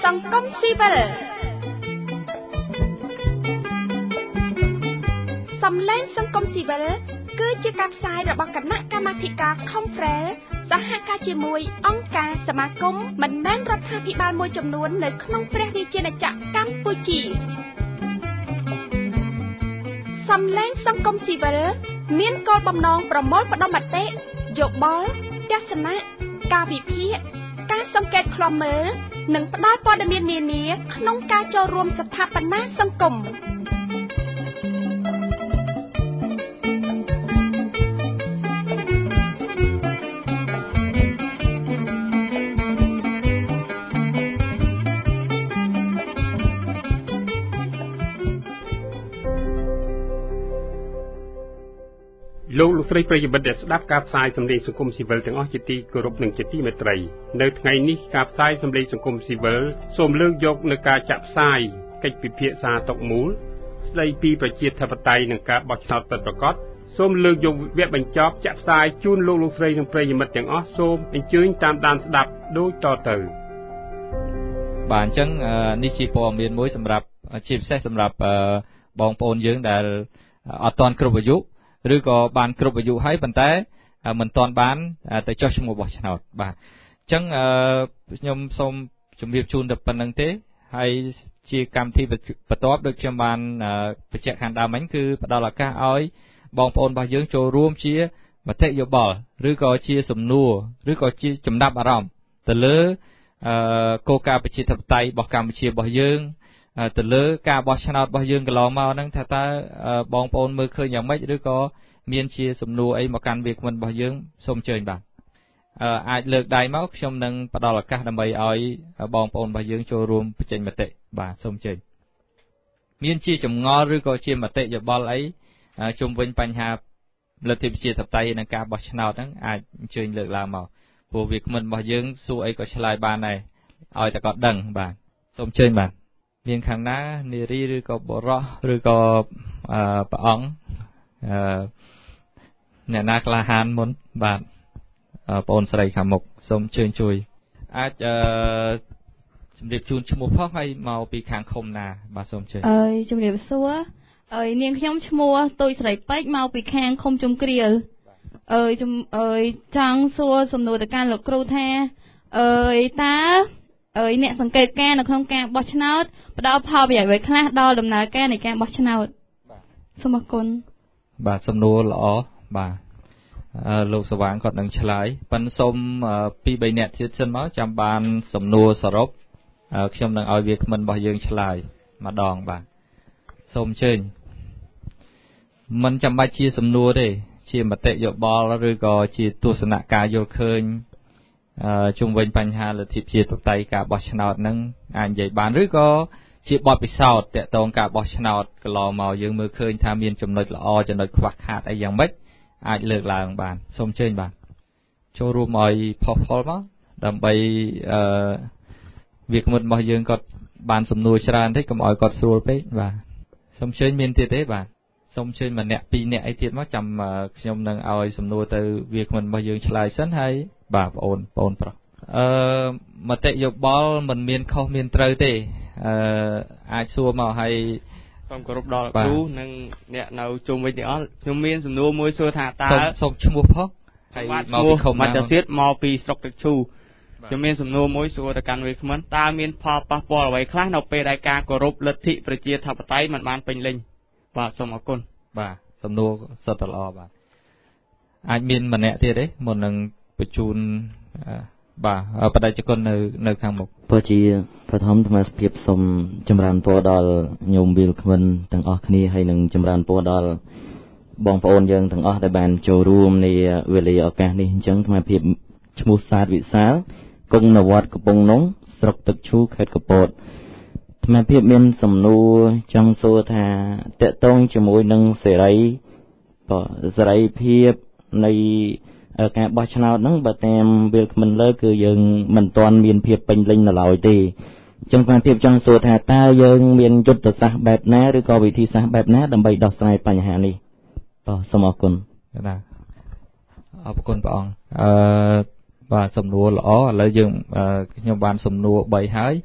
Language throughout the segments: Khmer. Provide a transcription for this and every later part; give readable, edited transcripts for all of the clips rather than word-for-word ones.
សង្គមស៊ីវិលសំឡេងសង្គមស៊ីវិលគឺជាការផ្សាយរបស់គណៈកម្មាធិការ Conference សហការជាមួយអង្គការសមាគមមិនមែនរដ្ឋាភិបាលមួយចំនួននៅក្នុងព្រះរាជាណាចក្រកម្ពុជាសំឡេងសង្គមស៊ីវិលមានគោលបំណងប្រមូលផ្ដុំមតិយោបល់ទស្សនៈការវិភាគការសង្កេតឃ្លាំមើលនិងផ្ដល់ព័ត៌មាននានាក្នុងការចូលរួមស្ថាបនាសង្គមលោកស្រីប្រិយមិត្តដែលស្ដាប់ការផ្សាយសម្លេងសង្គមស៊ីវិលទាំងអស់ជាទីគោរពនិងជាទីមេត្រីនៅថ្ងៃនេះការផ្សាយសម្លេងសង្គមស៊ីវិលសូមលើកយកនៅការចាក់ផ្សាយកិច្ចពិភាក្សាតុមូលស្ដីពីប្រជាធិបតេយ្យនិងការបោះឆ្នោតពិតប្រាកដសូមលើកយកវគ្គបញ្ចប់ចាក់ផ្សាយជូនលោកស្រីនិងប្រិយមិត្តទាំងអស់សូមអញ្ជើញតាមដានស្ដាប់ដូចតទៅបាទអញ្ចឹងនេះជាព័ត៌មានមួយសម្រាប់ជាពិសេសសម្រាប់បងប្អូនយើងដែលអត់ទាន់គ្រប់អាយុឬក៏បានគ្រប់អាយុហើយប៉ុន្តែមិនទាន់បានទៅចុះឈ្មោះបោះឆ្នោតបាទអញ្ចឹងខ្ញុំសូមជម្រាបជូនតែប៉ុណ្្នឹងទេហើយជាកម្មវិធីបន្ទាប់ដូចខ្ញុំបានបញ្ជាក់ខាងដើមមិញគឺផ្ដល់ឱកាសឲ្យបងប្អូនរបស់យើងចូលរួមជាមតិយោបល់ឬក៏ជាសំណួរឬក៏ជាចំណាប់អារម្មណ៍ទៅលើគោលការណ៍ប្រជាធិបតេយ្យរបស់កម្ពុជារបស់យើងទៅលើការបោះឆ្នោតរបស់យើងកន្លងមកហ្នឹងថាតើបងប្អូនមើលឃើញយ៉ាងម៉េចឬក៏មានជាសំណួរអីមកកាន់វាគ្មិនរបស់យើងសូមអញ្ជើញបាទអាចលើកដៃមកខ្ញុំនឹងផ្ដល់ឱកាសដើម្បីឲ្យបងប្អូនរបស់យើងចូលរួមបញ្ចេញមតិបាទសូមអញ្ជើញមានជាចម្ងល់ឬក៏ជាមតិយោបល់អីជុំវិញបញ្ហាលទ្ធិប្រជាធិបតេយ្យនិងការបោះឆ្នោតហ្នឹងអាចអញ្ជើញលើកឡើងមកព្រោះវាគ្មិនរបស់យើងសួរអីក៏ឆ្លើយបានដែរឲ្យតែគាត់ដឹងបាទសូមអញ្ជើញបាទមានខាងណានារីឬក៏បុរសឬក៏ព្រះអង្គអ្នកណាក្លាហានមុនបាទបងស្រីខាងមុខសូមអញ្ជើញជួយអាចជំរាបជូនឈ្មោះផងហើយមកពីខាងឃុំណាបាទសូមអញ្ជើញជំរាបសួរនាងខ្ញុំឈ្មោះទុយស្រីពេជ្រមកពីខាងឃុំជុំគ្រាលចង់សួរសំណួរទៅកាន់លោកគ្រូថាតើអ្នកសង្កេតការណ៍នៅក្នុងការបោះឆ្នោតផ្ដល់ផលប្រយោជន៍អ្វីខ្លះដល់ដំណើរការនៃការបោះឆ្នោតសូមអរគុណបាទសំណួរល្អបាទលោកសវាងគាត់នឹងឆ្លើយប៉ិនសូម2 3នាក់ទៀតសិនមកចាំបានសំណួរសរុបខ្ញុំនឹងឲ្យវាគ្មិនរបស់យើងឆ្លើយម្ដងបាទសូមអញ្ជើញមិនចាំបាច់ជាសំណួរទេជាមតិយោបល់ឬក៏ជាទស្សនៈការយល់ឃើញជុំវិញបញ្ហាលទ្ធិប្រជាធិបតេយ្យការបោះឆ្នោតហ្នឹងអាចនិយាយបានឬក៏ជាបទពិសោធន៍តាក់ទងការបោះឆ្នោតកន្លងមកយើងមើលឃើញថាមានចំណុចល្អចំណុចខ្វះខាតអីយ៉ាងម៉េចអាចលើកឡើងបានសូមអញ្ជើញបាទចូលរួមឲ្យផុសផុលមកដើម្បីវាគ្មិនរបស់យើងគាត់បានសំណួរច្រើនទេកុំឲ្យគាត់ស្រួលពេកបាទសូមអញ្ជើញមានទៀតទេបាទសូមអញ្ជើញ1នាក់2នាក់អីទៀតមកចាំខ្ញុំនឹងឲ្យសំណួរទៅវាគ្មិនរបស់យើងឆ្លើយសិនហើយបាទបងប្អូនប្រុសមតិយោបល់មិនមានខុសមានត្រូវទេអាចសួរមកឲ្យសូមគោរពដល់គ្រូនិងអ្នកនៅជុំវិញទាំងអស់ខ្ញុំមានសំណួរមួយសួរថាតើសូមឈ្មោះផុសហើយមកពីខុំណាទៀតមកពីស្រុកទឹកឈូខ្ញុំមានសំណួរមួយសួរទៅកាន់វាគ្មិនតើមានផលប៉ះពាល់អ្វីខ្លះនៅពេលដែលការគោរពលទ្ធិប្រជាធិបតេយ្យមិនបានពេញលេញបាទសូមអរគុណបាទសំណួរសុទ្ធតែល្អបាទអាចមានម្នាក់ទៀតទេមុននឹងបញ្ជូនបាទបដិជននៅខាងមុខពិតជាបឋមអាភិបសូមចម្រើនពរដល់ញោមវាគ្មិនទាំងអស់គ្នាហើយនឹងចម្រើនពរដល់បងប្អូនយើងទាំងអស់ដែលបានចូលរួមในវេលាឱកាសនេះអញ្ចឹងអាភិបឈ្មោះសាទវិសាលគង់នៅវត្តកំពង់នងស្រុកទឹកឈូខេត្តកពតអាភិបមានសំណួរចង់សួរថាតកតងជាមួយនឹងសេរីភាពនៃការបោះឆ្នោតហ្នឹងបើតាមវាគ្មិនលើគឺយើងមិនទាន់មានភាពពេញលេញនៅឡើយទេអញ្ចឹងអាភិបចង់សួរថាតើយើងមានយុទ្ធសាស្ត្របែបណាឬក៏វិធីសាស្ត្របែបណាដើម្បីដោះស្រាយបញ្ហានេះបាទសូមអរគុណណាអរគុណព្រះអង្គបាទសំណួរល្អឥឡូវយើងខ្ញុំបានសំណួរ3ហើយ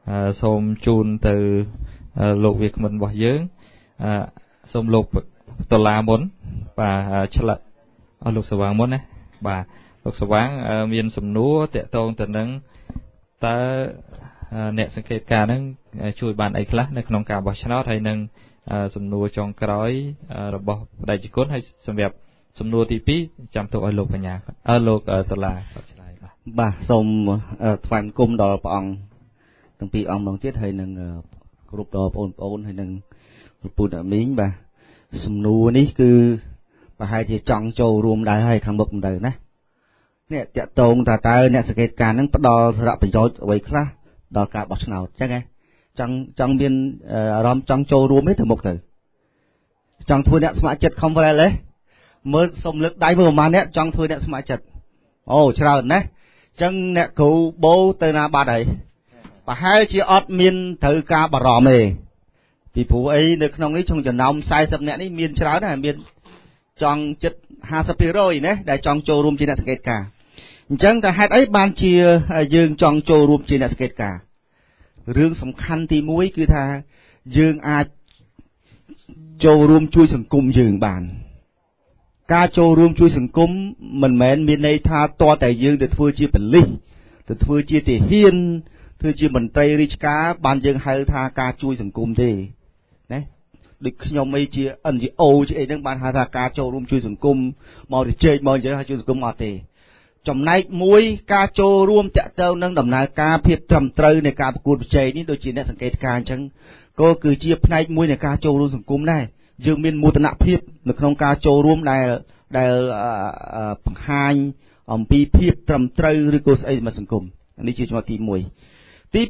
សូមជូនទៅលោកវាគ្មិនរបស់យើងសូមលោកដុល្លារមុនបាទឆ្លាក់លោកសវាងមុនណាបាទលោកសវាងមានសំណួរតាក់ទងទៅនឹងតើអ្នកសង្កេតការហ្នឹងជួយបានអីខ្លះនៅក្នុងការបោះឆ្នោតហើយនឹងសំណួរចុងក្រោយរបស់បដិជនហើយសម្រាប់សំណួរទី2ចាំទុកឲ្យលោកបញ្ញាលោកដុល្លារគាត់ឆ្លើយបាទសូមថ្វាយបង្គំដល់ព្រះអង្គទាំងពីរអង្គម្ដងទៀតហើយនឹងគ្រប់ដល់បងប្អូនហើយនឹងលោកពូតាមីងបាទសំណួរនេះគឺប្រហែលជាចង់ចូលរួមដែរហើយខាងមុខមិនទៅណានេះតាក់ទងតើអ្នកសង្កេតការហ្នឹងផ្ដល់សារៈប្រយោជន៍អ្វីខ្លះដល់ការបោះឆ្នោតអញ្ចឹងហ៎ចង់មានអារម្មណ៍ចង់ចូលរួមទេទៅមុខទៅចង់ធ្វើអ្នកស្ម័គ្រចិត្តខំប្រែលេមើលសុំលើកដៃមើលប្រហែលអ្នកចង់ធ្វើអ្នកស្ម័គ្រចិត្តអូច្រើនណាស់អញ្ចឹងអ្នកគ្រូបូទៅណាបាត់ហើយប្រហែលជាអត់មានត្រូវការបារម្ភទេពីព្រោះអីនៅក្នុងនេះក្នុងចំណោម40អ្នកនេះមានច្រើនណាស់មានចង់ចិត្ត 50% ណាដែលចង់ចូលរួមជាអ្នកសង្កេតការអញ្ចឹងតែហេតុអីបានជាយើងចង់ចូលរួមជាអ្នកសង្កេតការរឿងសំខាន់ទី1គឺថាយើងអាចចូលរួមជួយសង្គមយើងបានការចូលរួមជួយសង្គមមិនមែនមានន័យថាតើតែយើងទៅធ្វើជាប៉ូលីសទៅធ្វើជាទាហានធ្វើជាមន្ត្រីរាជការបានយើងហៅថាការជួយសង្គមទេណាដូចខ្ញុំអីជា NGO ជាអីហ្នឹងបានហៅថាការចូលរួមជួយសង្គមមកទៅជែកមកអញ្ចឹងហៅជួយសង្គមអត់ទេចំណែកមួយការចូលរួមតាក់ទងនឹងដំណើរការភាពត្រឹមត្រូវនៃការប្រកួតប្រជែងនេះដូចជាអ្នកសង្កេតការអញ្ចឹងក៏គឺជាផ្នែកមួយនៃការចូលរួមសង្គមដែរយើងមានមោទនភាពនៅក្នុងការចូលរួមដែលបង្ហាញអំពីភាពត្រឹមត្រូវឬក៏ស្អីសម្រាប់សង្គមនេះជាចំណុចទី1ទី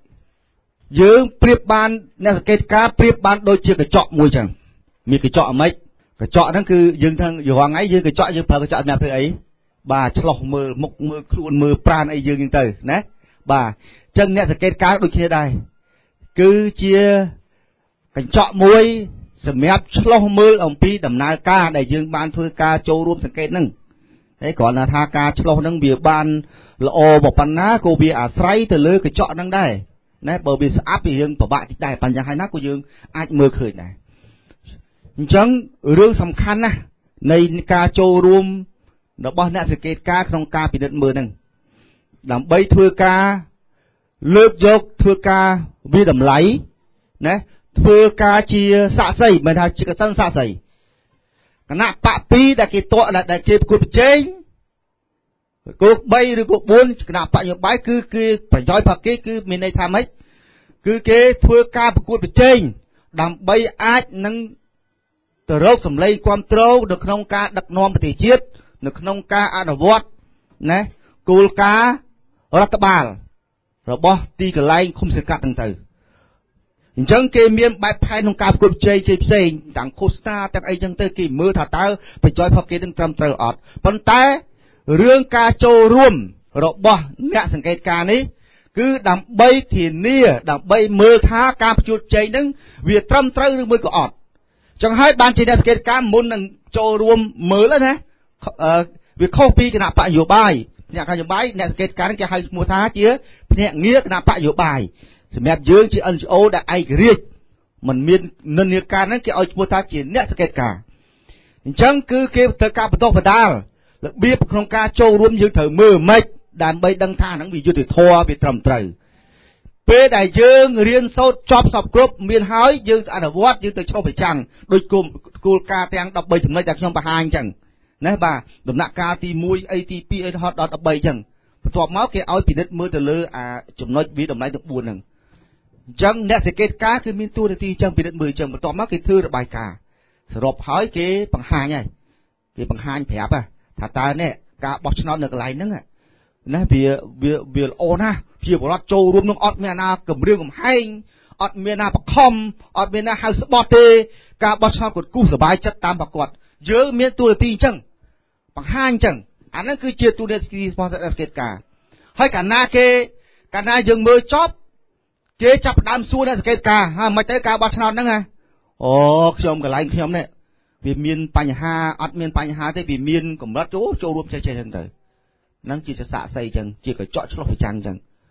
2យើងប្រៀបបានអ្នកសង្កេតការប្រៀបបានដូចជាកញ្ចក់មួយអញ្ចឹងមានកញ្ចក់អាម៉េចកញ្ចក់ហ្នឹងគឺយើងទាំងរាល់ថ្ងៃយើងកញ្ចក់យើងប្រើកញ្ចក់សម្រាប់ធ្វើអីបាទឆ្លោះមើលមុខមើលខ្លួនមើលប្រាណអីយើងហ្នឹងទៅណាបាទអញ្ចឹងអ្នកសង្កេតការដូចគ្នាដែរគឺជាកញ្ចក់មួយសម្រាប់ឆ្លោះមើលអំពីដំណើរការដែលយើងបានធ្វើការចូលរួមសង្កេតហ្នឹងហើយគ្រាន់តែថាការឆ្លោះហ្នឹងវាបានល្អប៉ុណ្ណាក៏វាអាស្រ័យទៅលើកញ្ចក់ហ្នឹងដែរណាបើវាស្អាប់វារឿងពិបាកតិចដែរប៉ុន្តែយ៉ាងណាក៏យើងអាចមើលឃើញដែរអញ្ចឹងរឿងសំខាន់ណាស់នៃការចូលរួមរបស់អ្នកសង្កេតការក្នុងការពិនិត្យមើលហ្នឹងដើម្បីធ្វើការលើកយកធ្វើការវិតម្លៃណាធ្វើការជាសាក្សីមិនថាជាកសិនសាក្សីគណៈបក2ដែលគេតក់ដែលគេប្រកួតប្រជែងគោល3ឬគោល4គណៈបកនយោបាយគឺប្រយោជន៍របស់គេគឺមានន័យថាម៉េចគឺគេធ្វើការប្រកួតប្រជែងដើម្បីអាចនឹងទៅរកសម្លេងគ្រប់គ្រងនៅក្នុងការដឹកនាំប្រទេសជាតិនៅក្នុងការអនុវត្តណាគោលការណ៍រដ្ឋបាលរបស់ទីកន្លែងឃុំសង្កាត់ហ្នឹងទៅអញ្ចឹងគេមានបែបផែនក្នុងការប្រកួតប្រជែងផ្សេងទាំងឃោសនាទាំងអីចឹងទៅគេមើលថាតើប្រយោជន៍របស់គេនឹងត្រឹមត្រូវអត់ប៉ុន្តែរឿងការចូលរួមរបស់អ្នកសង្កេតការនេះគឺដើម្បីធានាដើម្បីមើលថាការប្រកួតប្រជែងហ្នឹងវាត្រឹមត្រូវឬមួយក៏អត់ចឹងហើយបានជាអ្នកសង្កេតការមុននឹងចូលរួមមើលណាវាខុសពីគណៈបកនយោបាយអ្នកនយោបាយអ្នកសង្កេតការគេហៅឈ្មោះថាជាភ្នាក់ងារគណៈបកនយោបាយសម្រាប់យើងជា NGO ដែលឯករាជ្យមិនមាននិន្នាការហ្នឹងគេឲ្យឈ្មោះថាជាអ្នកសង្កេតការអញ្ចឹងគឺគេត្រូវការបន្តបដាលរបៀបក្នុងការចូលរួមយើងត្រូវមើលម៉េចដើម្បីដឹងថាហ្នឹងវាយុត្តិធម៌វាត្រឹមត្រូវពេលដែលយើងរៀនសូត្រចប់សពគ្រប់មានហើយយើងអនុវត្តយើងទៅឆ្លុះប្រចាំដោយគោលការណ៍ទាំង13ចំណុចដែលខ្ញុំបង្ហាញអញ្ចឹងណាបាទដំណាក់កាលទី1អីទី2អីរហូតដល់13អញ្ចឹងបន្ទាប់មកគេឲ្យពិនិត្យមើលទៅលើចំណុចវាតម្លៃទាំង4ហ្នឹងអញ្ចឹងអ្នកសង្កេតការគឺមានតួនាទីអញ្ចឹងពិនិត្យមើលអញ្ចឹងបន្ទាប់មកគេធ្វើរបាយការណ៍សរុបហើយគេបង្ហាញហើយគេបង្ហាញប្រាប់ថាតើនេះការបោះឆ្នោតនៅកន្លែងហ្នឹងណាវាល្អណាស់ជាបរិបទចូលរួមនឹងអត់មានអាណាគម្រាមកំហែងអត់មានណាបខំអត់មានណាហៅស្បត់ទេការបោះឆ្នោតគាត់គូសប្បាយចិត្តតាមប្រកបយើងមានតួនាទីអញ្ចឹងបង្ហាញអញ្ចឹងអាហ្នឹងគឺជាតួនាទីរបស់អ្នកសង្កេតការហើយកាលណាយើងមើលចប់គេចាប់ផ្ដើមសួរអ្នកសង្កេតការហើយមិនទៅការបោះឆ្នោតហ្នឹងអូខ្ញុំកន្លែងខ្ញុំនេះវាមានបញ្ហាអត់មានបញ្ហាទេវាមានកម្រិតចូលរួមចេះហ្នឹងទៅហ្នឹងជាសាក្សីអញ្ចឹងជាកញ្ចក់ឆ្លុះប្រចាំអញ្ចឹង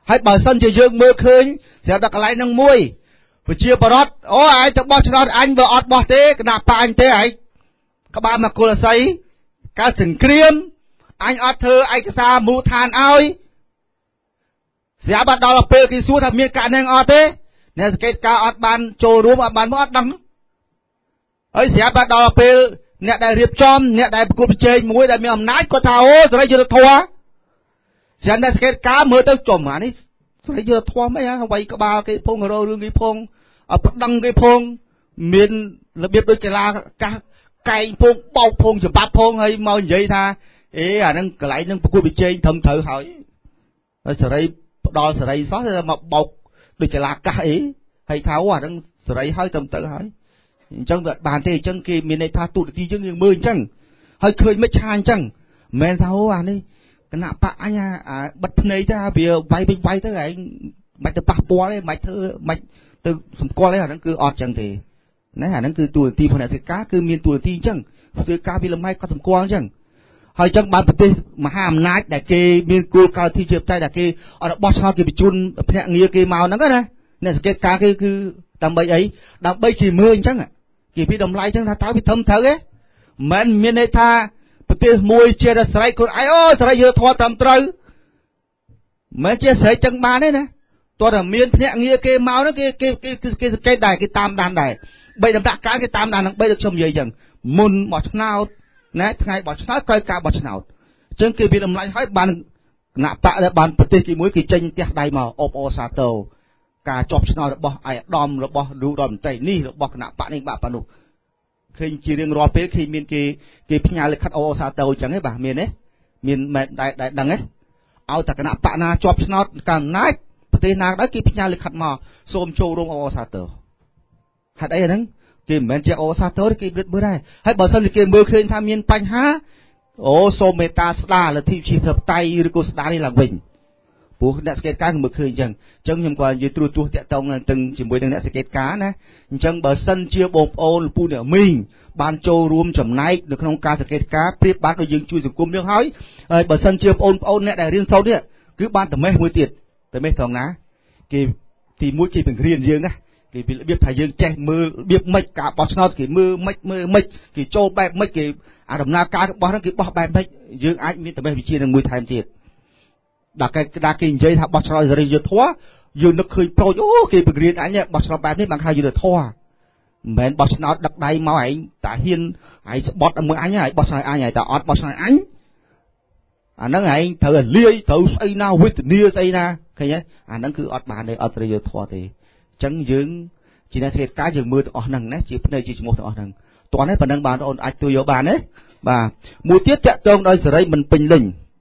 ហើយបើសិនជាយើងមើលឃើញស្រាប់តែកន្លែងហ្នឹងមួយប្រជាបរតអូឯងទៅបោះឆ្នោតអញបើអត់បោះទេគណៈបកអញទេឯងក្បាលមកគុលអស័យការសង្គ្រាមអញអត់ធ្វើឯកសារមូលដ្ឋានឲ្យស្រាប់តែដល់ពេលគេសួរថាមានការនឹងអត់ទេអ្នកសង្កេតការអត់បានចូលរួមអត់បានមកអត់ដឹងហើយស្រាប់តែដល់ពេលអ្នកដែលរៀបចំអ្នកដែលប្រគល់ប្រជែងមួយដែលមានអំណាចគាត់ថាអូសេរីយុត្តិធម៌ស្រាប់តែសង្កេតការមើលទៅចំអានេះសេរីយុត្តិធម៌មិនអ្វីក្បាលគេភងរោរឿងគេភងប្រដឹងគេភងមានរបៀបដូចកីឡាកាសកែងភងបោកភងច្បាប់ភងហើយមកនិយាយថាអេអាហ្នឹងកន្លែងហ្នឹងប្រគល់ប្រជែងត្រឹមត្រូវហើយសេរីផ្ដល់សេរីសោះតែមកបោកដូចកីឡាកាសអីហើយថាអូអាហ្នឹងសេរីហើយត្រឹមត្រូវហើយអញ្ចឹងវាបានទេអញ្ចឹងគេមានន័យថាទូរទស្សន៍យើងមើលអញ្ចឹងហើយឃើញមិនឆាអញ្ចឹងមិនមែនថាអូអានេះគណៈបកអញបិទភ្នែកទៅវាវាយវិញវាយទៅឯងមិនទៅប៉ះពាល់ទេមិនធ្វើមិនទៅសម្គាល់ទេអាហ្នឹងគឺអត់អញ្ចឹងទេណាអាហ្នឹងគឺទូរទស្សន៍ផ្នែកសិក្សាគឺមានទូរទស្សន៍អញ្ចឹងធ្វើការវាលំហែក៏សម្គាល់អញ្ចឹងហើយអញ្ចឹងបានប្រទេសមហាអំណាចដែលគេមានគោលការណ៍ទីជាផ្ទៃដែលគេអត់បោះឆ្នោតគេបញ្ជូនភ្នាក់ងារគេមកហ្នឹងណាអ្នកសង្កេតការគេគឺដើម្បីអីដើម្បីគេមើលអញ្ចឹងគេពីតម្លៃអញ្ចឹងថាតើវាត្រឹមត្រូវទេមិនមានន័យថាប្រទេសមួយជាស្រ័យខ្លួនឯងអូស្រ័យយុត្តិធម៌ត្រឹមត្រូវមិនជាស្រ័យចឹងបានទេណាតើតែមានភ្នាក់ងារគេមកហ្នឹងគេសង្កេតដែរគេតាមដានដែរបីដំណាក់កាលគេតាមដាននឹងបីដូចខ្ញុំនិយាយអញ្ចឹងមុនបោះឆ្នោតណាថ្ងៃបោះឆ្នោតក្រោយការបោះឆ្នោតអញ្ចឹងគេវាតម្លៃឲ្យបានគណៈបកដែលបានប្រទេសទីមួយគេចេញផ្ទះដៃមកអបអសាទរការជាប់ឆ្នោតរបស់អាយដាមរបស់លោករដ្ឋមន្ត្រីនេះរបស់គណៈបកនេះបាក់ប៉ានោះឃើញជារៀងរាល់ពេលឃើញមានគេផ្ញើលិខិតអបអសាទរអញ្ចឹងទេបាទមានទេមានមែនដែលដឹងទេឲ្យតែគណៈបកណាជាប់ឆ្នោតកាន់អំណាចប្រទេសណាដែរគេផ្ញើលិខិតមកសូមចូលរួមអបអសាទរហេតុអីហ្នឹងគេមិនមែនជាអបអសាទរគេបិទមើលដែរហើយបើសិនជាគេមើលឃើញថាមានបញ្ហាអូសូមមេត្តាស្ដារលទ្ធិប្រជាធិបតេយ្យឬក៏ស្ដារនេះឡើងវិញព្រោះអ្នកសង្កេតការគឺមើលឃើញអញ្ចឹងខ្ញុំក៏និយាយត្រួសត្រាសតាក់ទងទាំងជាមួយនឹងអ្នកសង្កេតការណាអញ្ចឹងបើសិនជាបងប្អូនពូអ្នកមីងបានចូលរួមចំណែកនៅក្នុងការសង្កេតការប្រៀបបានដូចយើងជួយសង្គមយើងហើយបើសិនជាបងប្អូនអ្នកដែលរៀនសូត្រនេះគឺបានតែមេះមួយទៀតតែមេះត្រង់ណាគេទីមួយគេបង្រៀនយើងណាគេពីរបៀបថាយើងចេះមើលរបៀបម៉េចការបោះឆ្នោតគេមើលម៉េចគេចូលបែបម៉េចគេអាដំណើរការរបស់ហ្នឹងគេបោះបែបម៉េចយើងអាចមានតែមេះវិជ្ជានឹងមួយថែមទៀតដល់គេនិយាយថាបោះឆ្នោតសេរីយុត្តិធម៌យើងនឹកឃើញប្រូចអូគេបង្រៀនអញបោះឆ្នោតបែបនេះបានថាយុត្តិធម៌មិនមែនបោះឆ្នោតដឹកដៃមកឯងតាហ៊ានឯងស្បត់មួយអញហើយបោះឆ្នោតអញហើយតែអត់បោះឆ្នោតអញអាហ្នឹងឯងត្រូវលាយត្រូវស្អីណាវេទនាស្អីណាឃើញទេអាហ្នឹងគឺអត់បានទេអត់សេរីយុត្តិធម៌ទេអញ្ចឹងយើងជាអ្នកសង្កេតការយើងមើលទាំងអស់ហ្នឹងណាជាភ្នែកជាឈ្មោះទាំងអស់ហ្នឹងតោះនេះប៉ុណ្ណឹងបានបងប្អូនអាចទួយយកបានទេបាទមួយទៀតតាក់ទងដោយសេរីមិនពេញលេញ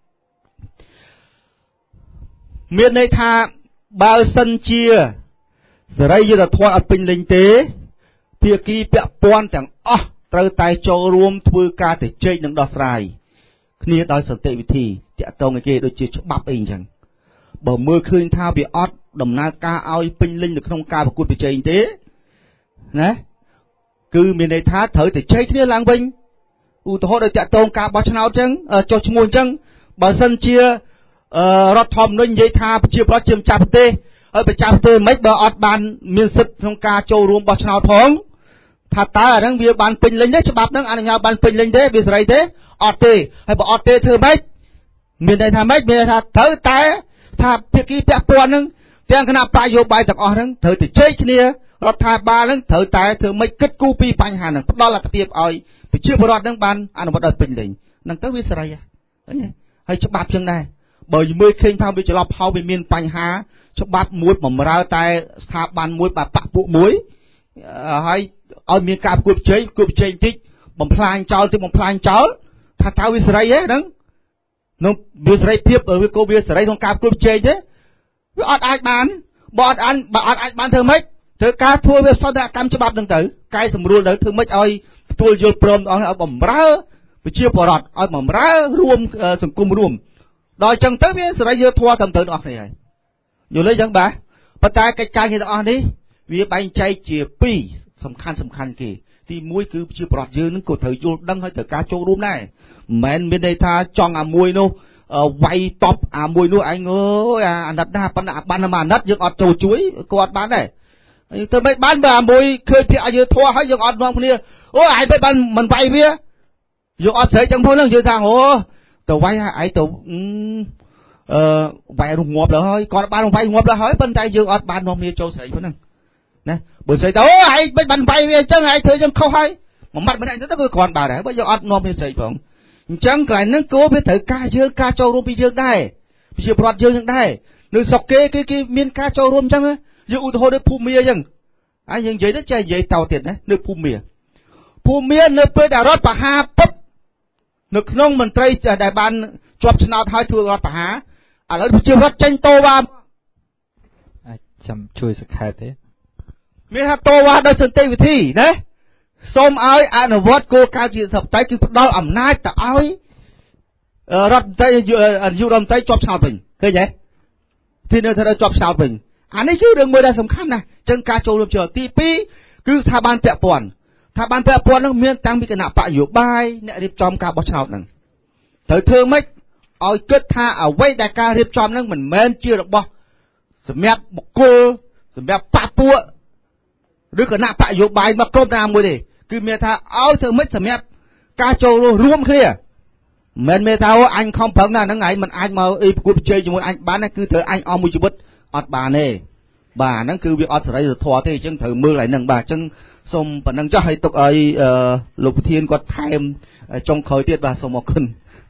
មានន័យថាបើសិនជាសេរីយុត្តិធម៌អត់ពេញលេញទេភាគីពាក់ព័ន្ធទាំងអស់ត្រូវតែចូលរួមធ្វើការជជែកនិងដោះស្រាយគ្នាដោយសន្តិវិធីតាក់ទងឲ្យគេដូចជាច្បាប់អីអញ្ចឹងបើមើលឃើញថាវាអត់ដំណើរការឲ្យពេញលេញនៅក្នុងការប្រកួតប្រជែងទេណាគឺមានន័យថាត្រូវតែជជែកគ្នាឡើងវិញឧទាហរណ៍ដូចតាក់ទងការបោះឆ្នោតអញ្ចឹងចុះឈ្មោះអញ្ចឹងបើសិនជារដ្ឋធម្មនុញ្ញនិយាយថាប្រជាប្រដ្ឋជាម្ចាស់ប្រទេសហើយម្ចាស់ប្រទេសមិនបើអត់បានមានសិទ្ធិក្នុងការចូលរួមបោះឆ្នោតផងថាតើអាហ្នឹងវាបានពេញលេញទេច្បាប់ហ្នឹងអនុញ្ញាតបានពេញលេញទេវាសេរីទេអត់ទេហើយបើអត់ទេធ្វើម៉េចមានន័យថាម៉េចមានន័យថាត្រូវតែថាភាគីពាក់ព័ន្ធហ្នឹងទាំងគណៈបកយោបាយទាំងអស់ហ្នឹងត្រូវតែជែកគ្នារដ្ឋាភិបាលហ្នឹងត្រូវតែធ្វើម៉េចគិតគូរពីបញ្ហាហ្នឹងផ្ដល់លទ្ធភាពឲ្យប្រជាពលរដ្ឋហ្នឹងបានអនុវត្តឲ្យពេញលេញហ្នឹងទៅវាសេរីហើយច្បាប់ចឹងដែរបើមើលឃើញថាវាច្រឡប់ហៅវាមានបញ្ហាច្បាប់មួយបំរើតែស្ថាប័នមួយបកពួកមួយហើយឲ្យមានការប្រកួតប្រជែងតិចបំផ្លាញចោលទីបំផ្លាញចោលថាតើវាសេរីទេហ្នឹងនោះវាសេរីភាពវាក៏វាសេរីក្នុងការប្រកួតប្រជែងទេវាអត់អាចបានបើអត់អាចបានធ្វើម៉េចធ្វើការធ្វើវាសន្តិកម្មច្បាប់ហ្នឹងទៅកែសម្រួលទៅធ្វើម៉េចឲ្យទទួលយល់ព្រមឲ្យបំរើប្រជាពលរដ្ឋឲ្យបំរើរួមសង្គមរួមដល់អញ្ចឹងទៅវាសេរីយុត្តិធម៌តាមទៅទាំងអស់គ្នាហើយយល់ទេអញ្ចឹងបាទប៉ុន្តែកិច្ចការងារទាំងអស់នេះវាបែងចែកជា2សំខាន់គេទី1គឺជាប្រជាពលរដ្ឋយើងនឹងក៏ត្រូវយល់ដឹងហើយត្រូវការចូលរួមដែរមិនមែនមានន័យថាចង់អាមួយនោះវាយតបអាមួយនោះឯងអើយអាណិតណាប៉ុន្តែបានអាណិតយើងអត់ចូលជួយគាត់បានដែរទៅមិនបានបើអាមួយឃើញភាកឲ្យយើងធွာហើយយើងអត់នាំគ្នាអូឯងមិនបានមិនវាយវាយើងអត់ស្រែកចឹងផងហ្នឹងយើងថាអូទៅវាយឯងទៅវាយរងាប់ដល់ហើយគាត់បានវាយងាប់ដល់ហើយប៉ុន្តែយើងអត់បាននាំគ្នាចូលស្រែកផងហ្នឹងណាបើស្រែកទៅអូឯងមិនបានវាយវាអញ្ចឹងឯងធ្វើចឹងខុសហើយមួយម៉ាត់ម្នាក់ទៅគឺគាត់បានដែរបើយើងអត់នាំគ្នាស្រែកផងអញ្ចឹងកន្លែងហ្នឹងគោវាត្រូវការយើងការចូលរួមពីយើងដែរប្រជាប្រដ្ឋយើងហ្នឹងដែរនៅស្រុកគេមានការចូលរួមអញ្ចឹងយើងឧទាហរណ៍ដូចភូមិមាអញ្ចឹងហើយយើងនិយាយទៅចេះនិយាយតទៀតណានៅភូមិមានៅពេលដែលរដ្ឋបហាពុបនៅក្នុងមន្ត្រីដែលបានជាប់ឆ្នោតហើយធ្វើរដ្ឋបហាឥឡូវប្រជាប្រដ្ឋចេញតវ៉ាអាចចាំជួយសង្ខេបទេមានថាតវ៉ាដោយសន្តិវិធីណាសូមឲ្យអនុវត្តគោលការណ៍ជាធិបតេយ្យគឺផ្ដល់អំណាចទៅឲ្យរដ្ឋមន្ត្រីនាយករដ្ឋមន្ត្រីជាប់ឆ្នោតវិញឃើញទេទីនៅថាជាប់ឆ្នោតវិញអានេះគឺរឿងមួយដែលសំខាន់ណាស់អញ្ចឹងការចូលរួមជាទី2គឺស្ថាប័នពាក់ព័ន្ធនឹងមានតាំងពីគណៈបកនយោបាយអ្នករៀបចំការបោះឆ្នោតហ្នឹងត្រូវធ្វើម៉េចឲ្យគិតថាអ្វីដែលការរៀបចំហ្នឹងមិនមែនជារបស់សម្រាប់បុគ្គលសម្រាប់បកពួកឬគណៈបកនយោបាយមកគ្រប់ណាមួយទេគឺមានថាឲ្យធ្វើម៉េចសម្រាប់ការចូលរួមគ្នាមិនមែនថាអញខំប្រឹងណាហ្នឹងឯងមិនអាចមកប្រគួតប្រជែងជាមួយអញបានគឺត្រូវអញអស់មួយជីវិតអត់បានទេបាទហ្នឹងគឺវាអត់សេរីធម៌ទេអញ្ចឹងត្រូវមើលឲ្យហ្នឹងបាទអញ្ចឹងសូមប៉ុណ្្នឹងចុះឲ្យទុកឲ្យលោកប្រធានគាត់ថែមចុងក្រោយទៀតបាទសូមអរគុណ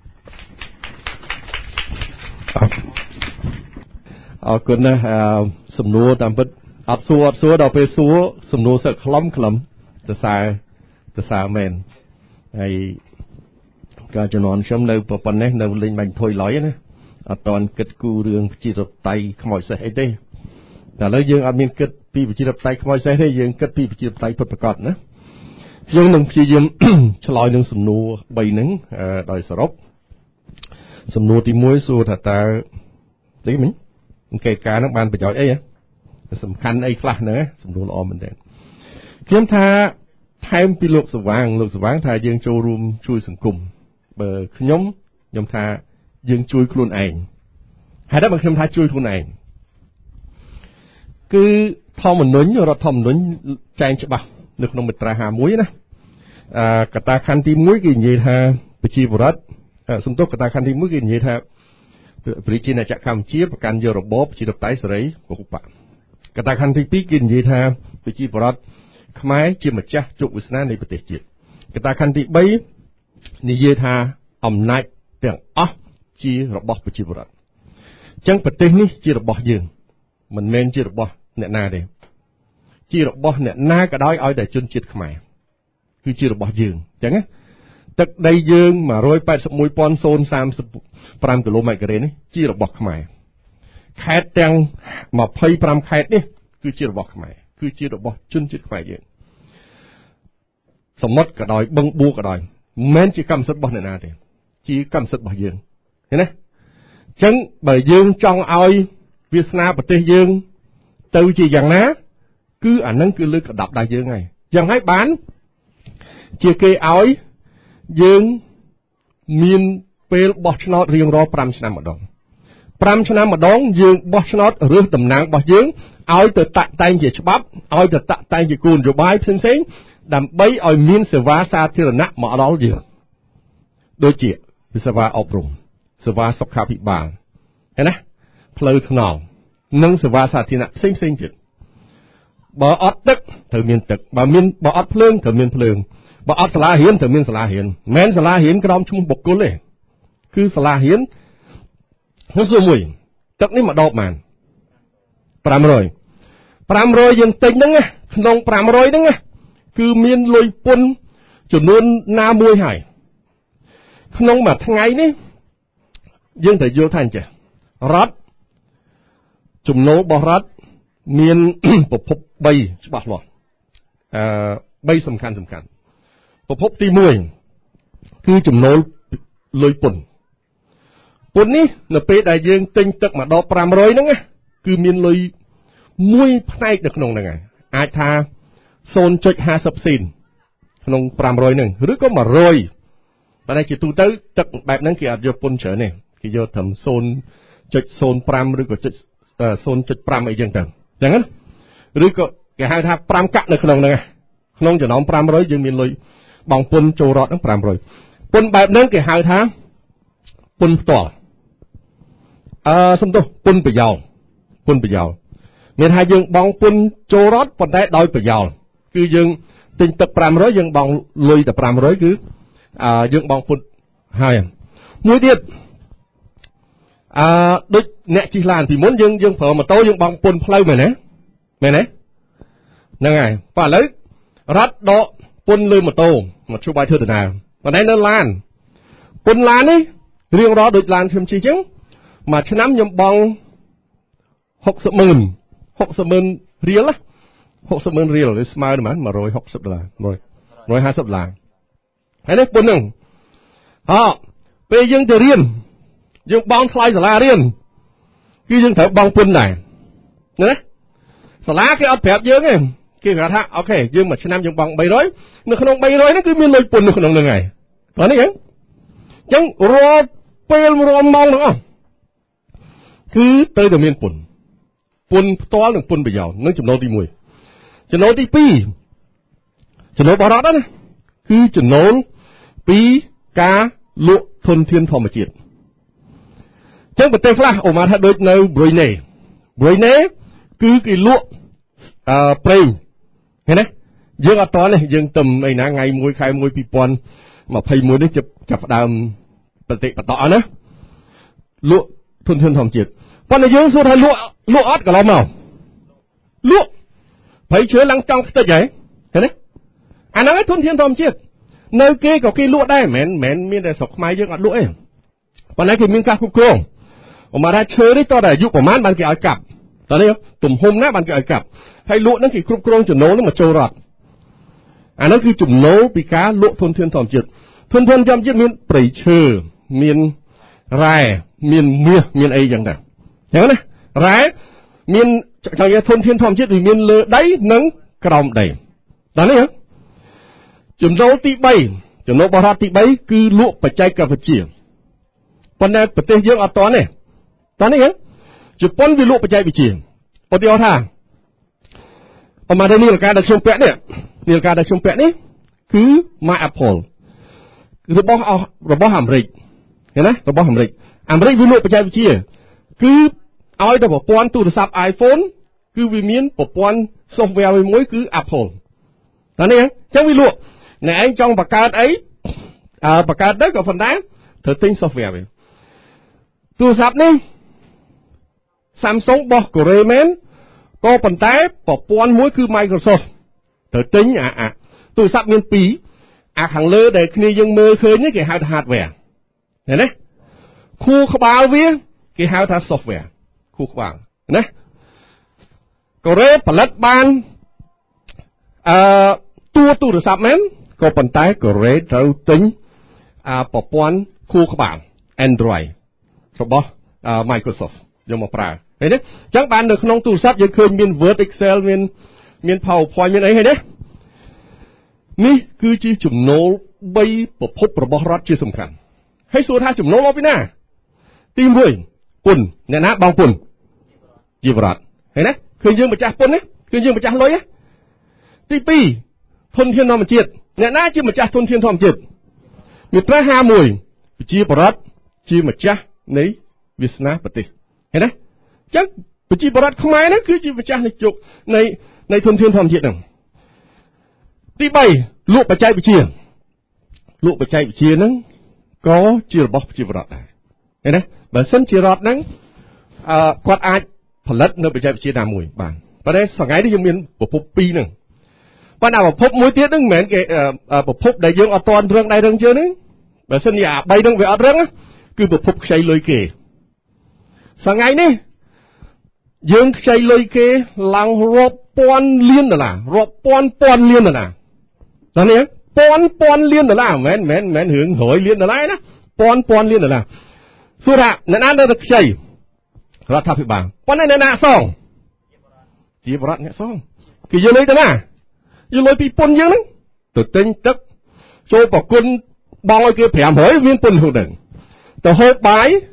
អរគុណណាស់សំណួរតាមពិតអត់សួរដល់ពេលសួរសំណួរសឹកខ្លំទៅសារមែនហើយការជំនាន់ខ្ញុំនៅប៉ុណ្ណេះនៅលេងបាញ់ថុយឡើយណាអត់តន់គិតគូររឿងប្រជាធិបតេយ្យខ្មោចសេះអីទេតែឥឡូវយើងអត់មានគិតពីប្រជាធិបតេយ្យខ្មោចសេះទេយើងគិតពីប្រជាធិបតេយ្យពិតប្រាកដណាយើងនឹងព្យាយាមឆ្លើយនឹងសំណួរ3ហ្នឹងដោយសរុបសំណួរទី1សួរថាតើទីមិញអង្កេតការហ្នឹងបានប្រយោជន៍អីសំខាន់អីខ្លះហ្នឹងសំណួរល្អមែនទេខ្ញុំថាថែមពីលោកសវាងថាយើងចូលរួមជួយសង្គមបើខ្ញុំថាយើងជួយខ្លួនឯងហើយដល់បើខ្ញុំថាជួយខ្លួនឯងគឺរដ្ឋធម្មនុញ្ញចែងច្បាស់នៅក្នុងមាត្រា51ណាកត្តាខណ្ឌទី1គេនិយាយថាប្រជាពលរដ្ឋសំទោសកត្តាខណ្ឌទី1គេនិយាយថាប្រជាណាចក្រកម្ពុជាប្រកាន់យករបបប្រជាធិបតេយ្យសេរីពហុបកកត្តាខណ្ឌទី2គេនិយាយថាប្រជាពលរដ្ឋខ្មែរជាម្ចាស់ជោគវាសនានៃប្រទេសជាតិកត្តាខណ្ឌទី3និយាយថាអំណាចទាំងអស់ជារបស់ប្រជាពលរដ្ឋអញ្ចឹងប្រទេសនេះជារបស់យើងមិនមែនជារបស់អ្នកណាទេជារបស់អ្នកណាក៏ដោយឲ្យតែជនជាតិខ្មែរគឺជារបស់យើងអញ្ចឹងណាទឹកដីយើង181,035 គីឡូម៉ែត្រការ៉េនេះជារបស់ខ្មែរខេត្តទាំង25ខេត្តនេះគឺជារបស់ខ្មែរគឺជារបស់ជនជាតិខ្មែរយើងសមុទ្រក៏ដោយបឹងបួក៏ដោយមិនមែនជាកម្មសិទ្ធិរបស់អ្នកណាទេជាកម្មសិទ្ធិរបស់យើងឃើញទេអញ្ចឹងបើយើងចង់ឲ្យវាសនាប្រទេសយើងទៅជាយ៉ាងណាគឺអានឹងគឺលើកក្តាប់ដៃយើងហើយយ៉ាងហើយបានជាគេឲ្យយើងមានពេលបោះឆ្នោតរៀងរាល់5ឆ្នាំម្ដង5ឆ្នាំម្ដងយើងបោះឆ្នោតរើសតំណាងរបស់យើងឲ្យទៅតាក់តែងជាច្បាប់ឲ្យទៅតាក់តែងជាគោលនយោបាយផ្សេងៗដើម្បីឲ្យមានសេវាសាធារណៈមកដល់យើងដូចជាសេវាអប់រំសេវាសុខាភិបាលឃើញណាផ្លូវថ្នល់និងសេវាសាធារណៈផ្សេងៗទៀតបើអត់ទឹកត្រូវមានទឹកបើអត់ភ្លើងត្រូវមានភ្លើងបើអត់សាលារៀនត្រូវមានសាលារៀនមិនមែនសាលារៀនក្រោមឈ្មោះបុគ្គលទេគឺសាលារៀននោះសួរមួយទឹកនេះមកដបបាន500យើងទិញហ្នឹងក្នុង500ហ្នឹងគឺមានលុយពន្ធចំនួនណាមួយហើយក្នុងមួយថ្ងៃនេះយើងត្រូវយល់ថាអញ្ចឹងរដ្ឋចំណូលរបស់រដ្ឋមានប្រភព3ច្បាស់លាស់3សំខាន់ប្រភពទី1គឺចំណូលលុយពន្ធនេះនៅពេលដែលយើងទិញទឹកមកដល់500ហ្នឹងគឺមានលុយមួយផ្នែកនៅក្នុងហ្នឹងអាចថា 0.50 សេនក្នុង500ហ្នឹងឬក៏100តែជាទូទៅទឹកបែបហ្នឹងគេអត់យកពន្ធច្រើនទេគេគេយកត្រឹម 0.05 ឬក៏ 0.5 អីចឹងទៅចឹងណាឬក៏គេហៅថា5កាក់នៅក្នុងហ្នឹងក្នុងចំណោម500យើងមានលុយបងពុនចូលរត់ហ្នឹង500ពុនបែបហ្នឹងគេហៅថាពុនផ្ទាល់សំទោសពុនប្រយោលមានថាយើងបងពុនចូលរត់ប៉ុន្តែដោយប្រយោលគឺយើងទិញទឹក500យើងបងលុយតែ500គឺយើងបងពុនហើយមួយទៀតដូចអ្នកជិះឡានពីមុនយើងប្រើម៉ូតូយើងបងពុនផ្លូវមែនទេហ្នឹងហើយបាទឥឡូវរត់ដកពុនលើម៉ូតូមកជួបឲ្យធ្វើដំណើរប៉ុន្តែនៅឡានពុនឡាននេះរៀងរាល់ដូចឡានខ្ញុំជិះចឹងមួយឆ្នាំខ្ញុំបង60,000 រៀល60,000 រៀលឬស្មើប៉ុន្មាន$150 $150ហើយនេះពុនហ្នឹងពេលយើងទៅរៀនយើងបងថ្លៃសាលារៀនគឺយើងត្រូវបងពុនដែរណាសាលាគេអត់ប្រាប់យើងទេគេគាត់ថាអូខេយើងមួយឆ្នាំយើងបង300នៅក្នុង300ហ្នឹងគឺមានលុយពុននៅក្នុងហ្នឹងហើយបាទនេះអញ្ចឹងរាល់ពេលរាល់ម៉ោងទាំងអស់គឺត្រូវតែមានពុនផ្ទាល់និងពុនប្រយោលនឹងចំណូលទី1ចំណូលទី2ចំណូលបរិបទណាគឺចំណូលពីការលក់ធនធានធម្មជាតិចឹងប្រទេសខ្លះអូម៉ាថាដូចនៅប៊រុយណេគឺគេលក់ប្រេងឃើញទេយើងអត់តនេះយើងទៅអីណាថ្ងៃ1ខែ1 2021នេះចាប់ផ្ដើមប្រតិបត្តិណាលក់ធនធានធម្មជាតិប៉ុន្តែយើងសួរថាលក់អត់កន្លងមកលក់ព្រៃឈើឡើងចង់ខ្ទេចហើយឃើញទេអាហ្នឹងឯងធនធានធម្មជាតិនៅគេក៏គេលក់ដែរមិនមែនមានតែស្រុកខ្មែរយើងអត់លក់ទេប៉ុន្តែគេមានការគ្រប់គ្រងអូម៉ាថាឈើនេះតើអាយុប្រហែលបានគេឲ្យកាប់តើនេះទំហំណាបានគេឲ្យកាប់ហើយលក់ហ្នឹងគេគ្រប់គ្រងចំណូលហ្នឹងមកចូលរដ្ឋអាហ្នឹងគឺចំណូលពីការលក់ធនធានធម្មជាតិធនធានធម្មជាតិមានព្រៃឈើមានរ៉ែមានមាសមានអីចឹងដែរចឹងណារ៉ែមានចង់និយាយធនធានធម្មជាតិវាមានលើដីនិងក្រោមដីដល់នេះចំណូលទី3ចំណូលបរិបទទី3គឺលក់បច្ចេកវិទ្យាប៉ុន្តែប្រទេសយើងអត់តនេះជប៉ុនវាលក់បច្ចេកវិទ្យាឧទាហរណ៍ថាអមរនីលការដែលខ្ញុំពាក់នេះគឺ My Apple របស់អាមេរិកឃើញណារបស់អាមេរិកវាលក់បច្ចេកវិទ្យាគឺឲ្យតែប្រព័ន្ធទូរស័ព្ទ iPhone គឺវាមានប្រព័ន្ធ software មួយគឺ Apple តើនេះអញ្ចឹងវាលក់អ្នកឯងចង់បង្កើតអីបង្កើតទៅក៏ប៉ុន្តែត្រូវទិញ software វាទូរស័ព្ទនេះ Samsung របស់កូរ៉េមែនក៏ប៉ុន្តែប្រព័ន្ធមួយគឺ Microsoft ត្រូវទិញទូរស័ព្ទមាន2ខាងលើដែលគ្នាយើងមើលឃើញនេះគេហៅថា hardware ឃើញទេខួរក្បាលវាគេហៅថា software ខួរក្បាលណាកូរ៉េផលិតបានទូរស័ព្ទមែនក៏ប៉ុន្តែកូរ៉េត្រូវទិញប្រព័ន្ធខួរក្បាល Android របស់ Microsoft យកមកប្រើឃើញទេអញ្ចឹងបាននៅក្នុងទូរស័ព្ទយើងឃើញមាន Word Excel មាន PowerPoint មានអីឃើញទេនេះគឺជាចំណូល3ប្រភពរបស់រដ្ឋជាសំខាន់ហើយសួរថាចំណូលមកពីណាទី1ពុនអ្នកណាបងពុនជីវរដ្ឋឃើញទេឃើញយើងម្ចាស់ពុនទេឃើញយើងម្ចាស់លុយទេទី2ធនធានធម្មជាតិអ្នកណាជាម្ចាស់ធនធានធម្មជាតិមាត្រា51ប្រជាប្រដ្ឋជាម្ចាស់នៃវាសនាប្រទេសឃើញទេអញ្ចឹងប្រជាប្រដ្ឋខ្មែរហ្នឹងគឺជាម្ចាស់នៃជោគនៃធនធានធម្មជាតិហ្នឹងទី3លក់បច្ចេកវិទ្យាហ្នឹងក៏ជារបស់ប្រជាប្រដ្ឋដែរឃើញទេបើសិនជារដ្ឋហ្នឹងគាត់អាចផលិតនៅបច្ចេកវិទ្យាណាមួយបានប៉ុន្តែថ្ងៃនេះយើងមានប្រភព2ហ្នឹងប៉ុន្តែប្រភពមួយទៀតហ្នឹងមិនមែនគេប្រភពដែលយើងអត់តន់រឹងដៃរឹងជើងហ្នឹងបើសិនជាអា3ហ្នឹងវាអត់រឹងគឺប្រភពខ្ចីលុយគេថ្ងៃនេះយើងខ្ចីលុយគេឡើងរាប់ពាន់លានដុល្លាររាប់ពាន់លានដុល្លារដល់នេះពាន់លានដុល្លារមិនមែនរឿង100លានដុល្លារណាពាន់លានដុល្លារសួរថាអ្នកណានៅតែខ្ចីរដ្ឋាភិបាលប៉ុន្តែអ្នកណាសងជាបរដ្ឋអ្នកសងគេយកលុយទៅណាយកលុយពីពុនយើងហ្នឹងទៅទិញទឹកចូលប្រគុណបងឲ្យគេ500មានពុនហ្នឹងទៅហូបបាយ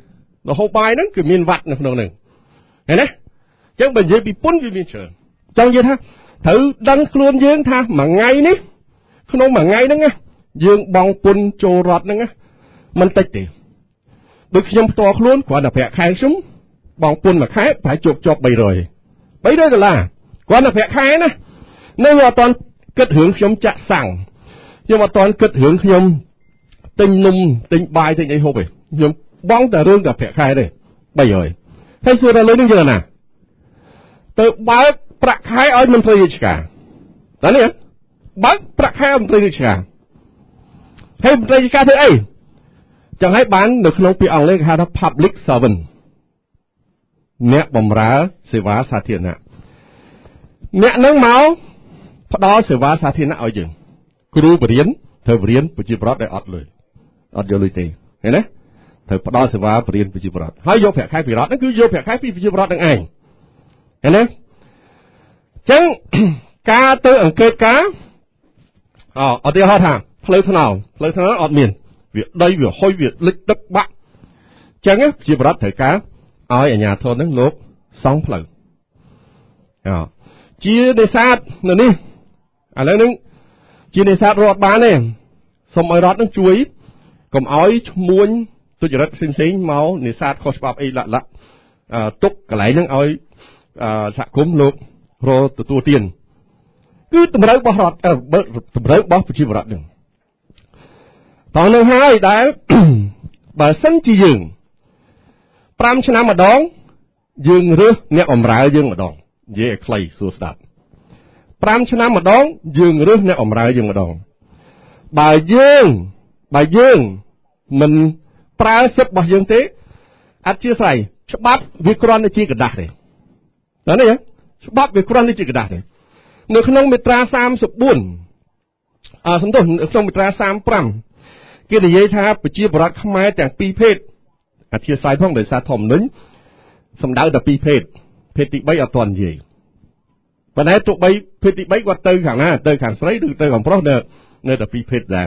រហូបបាយហ្នឹងគឺមានវត្តនៅក្នុងហ្នឹងឃើញទេអញ្ចឹងបើនិយាយពីពុនវាមានច្រើនចង់និយាយថាត្រូវដឹងខ្លួនយើងថាមួយថ្ងៃនេះក្នុងមួយថ្ងៃហ្នឹងយើងបងពុនចូលរត់ហ្នឹងមិនតិចទេដូចខ្ញុំផ្ទាល់ខ្លួនគ្រាន់តែប្រាក់ខែខ្ញុំបងពុនមួយខែប្រហែលជាប់$300 គ្រាន់តែប្រាក់ខែណានៅអត់ទាន់គិតរឿងខ្ញុំចាក់សាំងខ្ញុំអត់ទាន់គិតរឿងខ្ញុំទិញនំទិញបាយទិញអីហូបទេខ្ញុំបងតែរឿងតែប្រាក់ខែទេ$300ហើយសួរថាលុយនេះយើងណាទៅបើកប្រាក់ខែឲ្យមន្ត្រីរាជការតើនេះបើកប្រាក់ខែឲ្យមន្ត្រីរាជការហើយមន្ត្រីរាជការធ្វើអីចឹងហើយបាននៅក្នុងពាក្យអង់គ្លេសគេហៅថា public servant អ្នកបម្រើសេវាសាធារណៈអ្នកនឹងមកផ្ដល់សេវាសាធារណៈឲ្យយើងគ្រូបរិញ្ញាត្រូវបរិញ្ញាប្រជាប្រដ្ឋដែលអត់លុយអត់យកលុយទេឃើញទេត្រូវផ្ដល់សេវាបរិញ្ញាប្រជាប្រដ្ឋហើយយកប្រាក់ខែពីរដ្ឋហ្នឹងគឺយកប្រាក់ខែពីប្រជាប្រដ្ឋនឹងឯងឃើញទេចឹងការទៅអង្កេតការឧទាហរណ៍ថាផ្លូវថ្នល់អត់មានវាដីវាហុយវាលិចទឹកបាក់ចឹងប្រជាប្រដ្ឋត្រូវការឲ្យអាជ្ញាធរនឹងលោកសង់ផ្លូវជានេសាទនៅនេះឥឡូវនេះជានេសាទរត់បានទេសូមឲ្យរដ្ឋនឹងជួយកុំឲ្យឈ្មួញទុច្ចរិតផ្សេងៗមកនេសាទខុសច្បាប់អីលាក់ទុកកន្លែងហ្នឹងឲ្យសហគមន៍លោករទទួលទានគឺតម្រូវរបស់រដ្ឋតម្រូវរបស់ប្រជាពលរដ្ឋនឹងតោះនឹងហើយដែលបើសិនជាយើង5ឆ្នាំម្ដងយើងរើសអ្នកបម្រើយើងម្ដងនិយាយឲ្យខ្លីសួរស្ដាប់5ឆ្នាំម្ដងយើងរើសអ្នកបម្រើយើងម្ដងបើយើងមិនប្រើសិទ្ធិរបស់យើងទេអត់ជាស្រ័យច្បាប់វាគ្រាន់តែជាกระดาษទេតើនេះច្បាប់វាគ្រាន់តែជាกระดาษទេនៅក្នុងមាត្រា34សំទោសនៅក្នុងមាត្រា35គេនិយាយថាប្រជាពលរដ្ឋខ្មែរទាំងពីរភេទអធិស្ឋានផងដោយសារធម្មនុញ្ញសំដៅតែពីរភេទភេទទី3អត់ទាន់និយាយប៉ុន្តែទោះបីភេទទី3គាត់ទៅខាងណាទៅខាងស្រីឬទៅខាងប្រុសនៅតែពីរភេទដែរ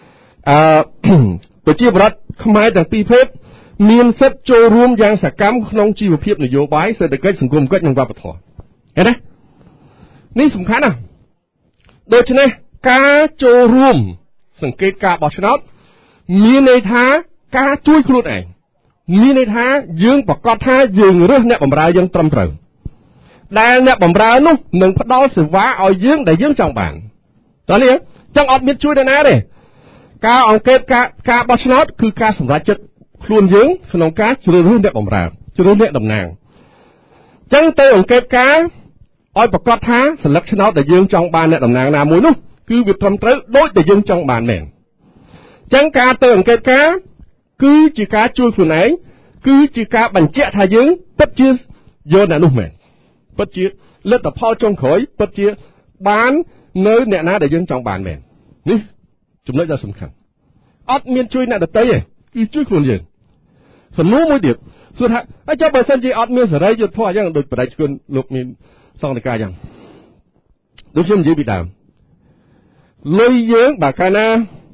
ប្រជាពលរដ្ឋខ្មែរទាំងពីរភេទមានសិទ្ធិចូលរួមយ៉ាងសកម្មក្នុងជីវភាពនយោបាយសេដ្ឋកិច្ចសង្គមគិច្ចនិងវប្បធម៌ឃើញទេនេះសំខាន់ណាស់ដូច្នេះការចូលរួមសង្កេតការបោះឆ្នោតមានន័យថាការជួយខ្លួនឯងមានន័យថាយើងប្រកាសថាយើងរើសអ្នកបម្រើយើងត្រឹមត្រូវដែលអ្នកបម្រើនោះនឹងផ្ដល់សេវាឲ្យយើងដែលយើងចង់បានតើនេះចឹងអត់មានជួយនរណាទេការអង្កេតការបោះឆ្នោតគឺការសម្រេចចិត្តខ្លួនយើងក្នុងការជ្រើសរើសអ្នកបម្រើជ្រើសអ្នកតំណាងចឹងទៅអង្កេតការឲ្យប្រកាសថាសិលឹកឆ្នោតដែលយើងចង់បានអ្នកតំណាងណាមួយនោះគឺវាត្រឹមត្រូវដូចដែលយើងចង់បានមែនចឹងការទៅអង្កេតការគឺជាការជួយខ្លួនឯងគឺជាការបញ្ជាក់ថាយើងពិតជាយកអ្នកនោះមែនពិតជាលទ្ធផលចុងក្រោយពិតជាបាននៅអ្នកណាដែលយើងចង់បានមែននេះចំណុចដ៏សំខាន់អត់មានជួយអ្នកដទៃទេគឺជួយខ្លួនយើងសំណួរមួយទៀតសួរថាហើយចុះបើសិនជាអត់មានសេរីយុត្តិធម៌អញ្ចឹងដូចបដិជនលោកមានសង្ឃនិកាយអញ្ចឹងដូចខ្ញុំនិយាយពីដើមលុយយើងបើកាលណា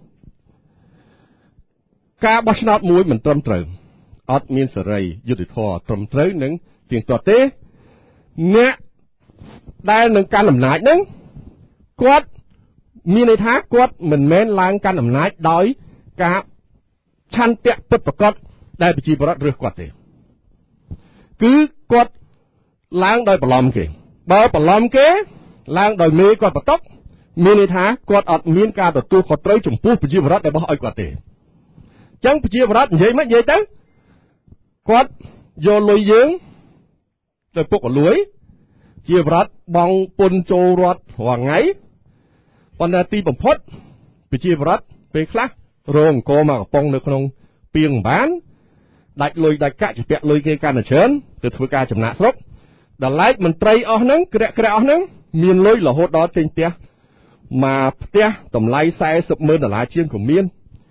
ការបោះឆ្នោតមួយមិនត្រឹមត្រូវអត់មានសេរីយុត្តិធម៌ត្រឹមត្រូវនឹងទៀងទាត់ទេអ្នកដែលនឹងកាន់អំណាចហ្នឹងគាត់មានន័យថាគាត់មិនមែនឡើងកាន់អំណាចដោយការឆន្ទៈពិតប្រាកដដែលប្រជាពលរដ្ឋរើសគាត់ទេគឺគាត់ឡើងដោយបន្លំគេបើបន្លំគេឡើងដោយមេគាត់បន្តុកមានន័យថាគាត់អត់មានការទទួលខុសត្រូវចំពោះប្រជាពលរដ្ឋដែលបោះឲ្យគាត់ទេចឹងប្រជាពលរដ្ឋនិយាយមិននិយាយទៅគាត់យកលុយយើងទៅពុករលួយជាពលរដ្ឋបងពុនចូលរដ្ឋរាល់ថ្ងៃប៉ុន្តែទីបំផុតប្រជាពលរដ្ឋពេលខ្លះរងអង្គមកកំប៉ុងនៅក្នុងពីងបានដាច់លុយដាច់កាក់ជាពាក់លុយគេកាន់តែច្រើនទៅធ្វើការចំណាក់ស្រុកដល់ឡែកមន្ត្រីអស់ហ្នឹងក្រាក់អស់ហ្នឹងមានលុយរហូតដល់ទិញផ្ទះមកផ្ទះតម្លៃ$40,000ជាងក៏មាន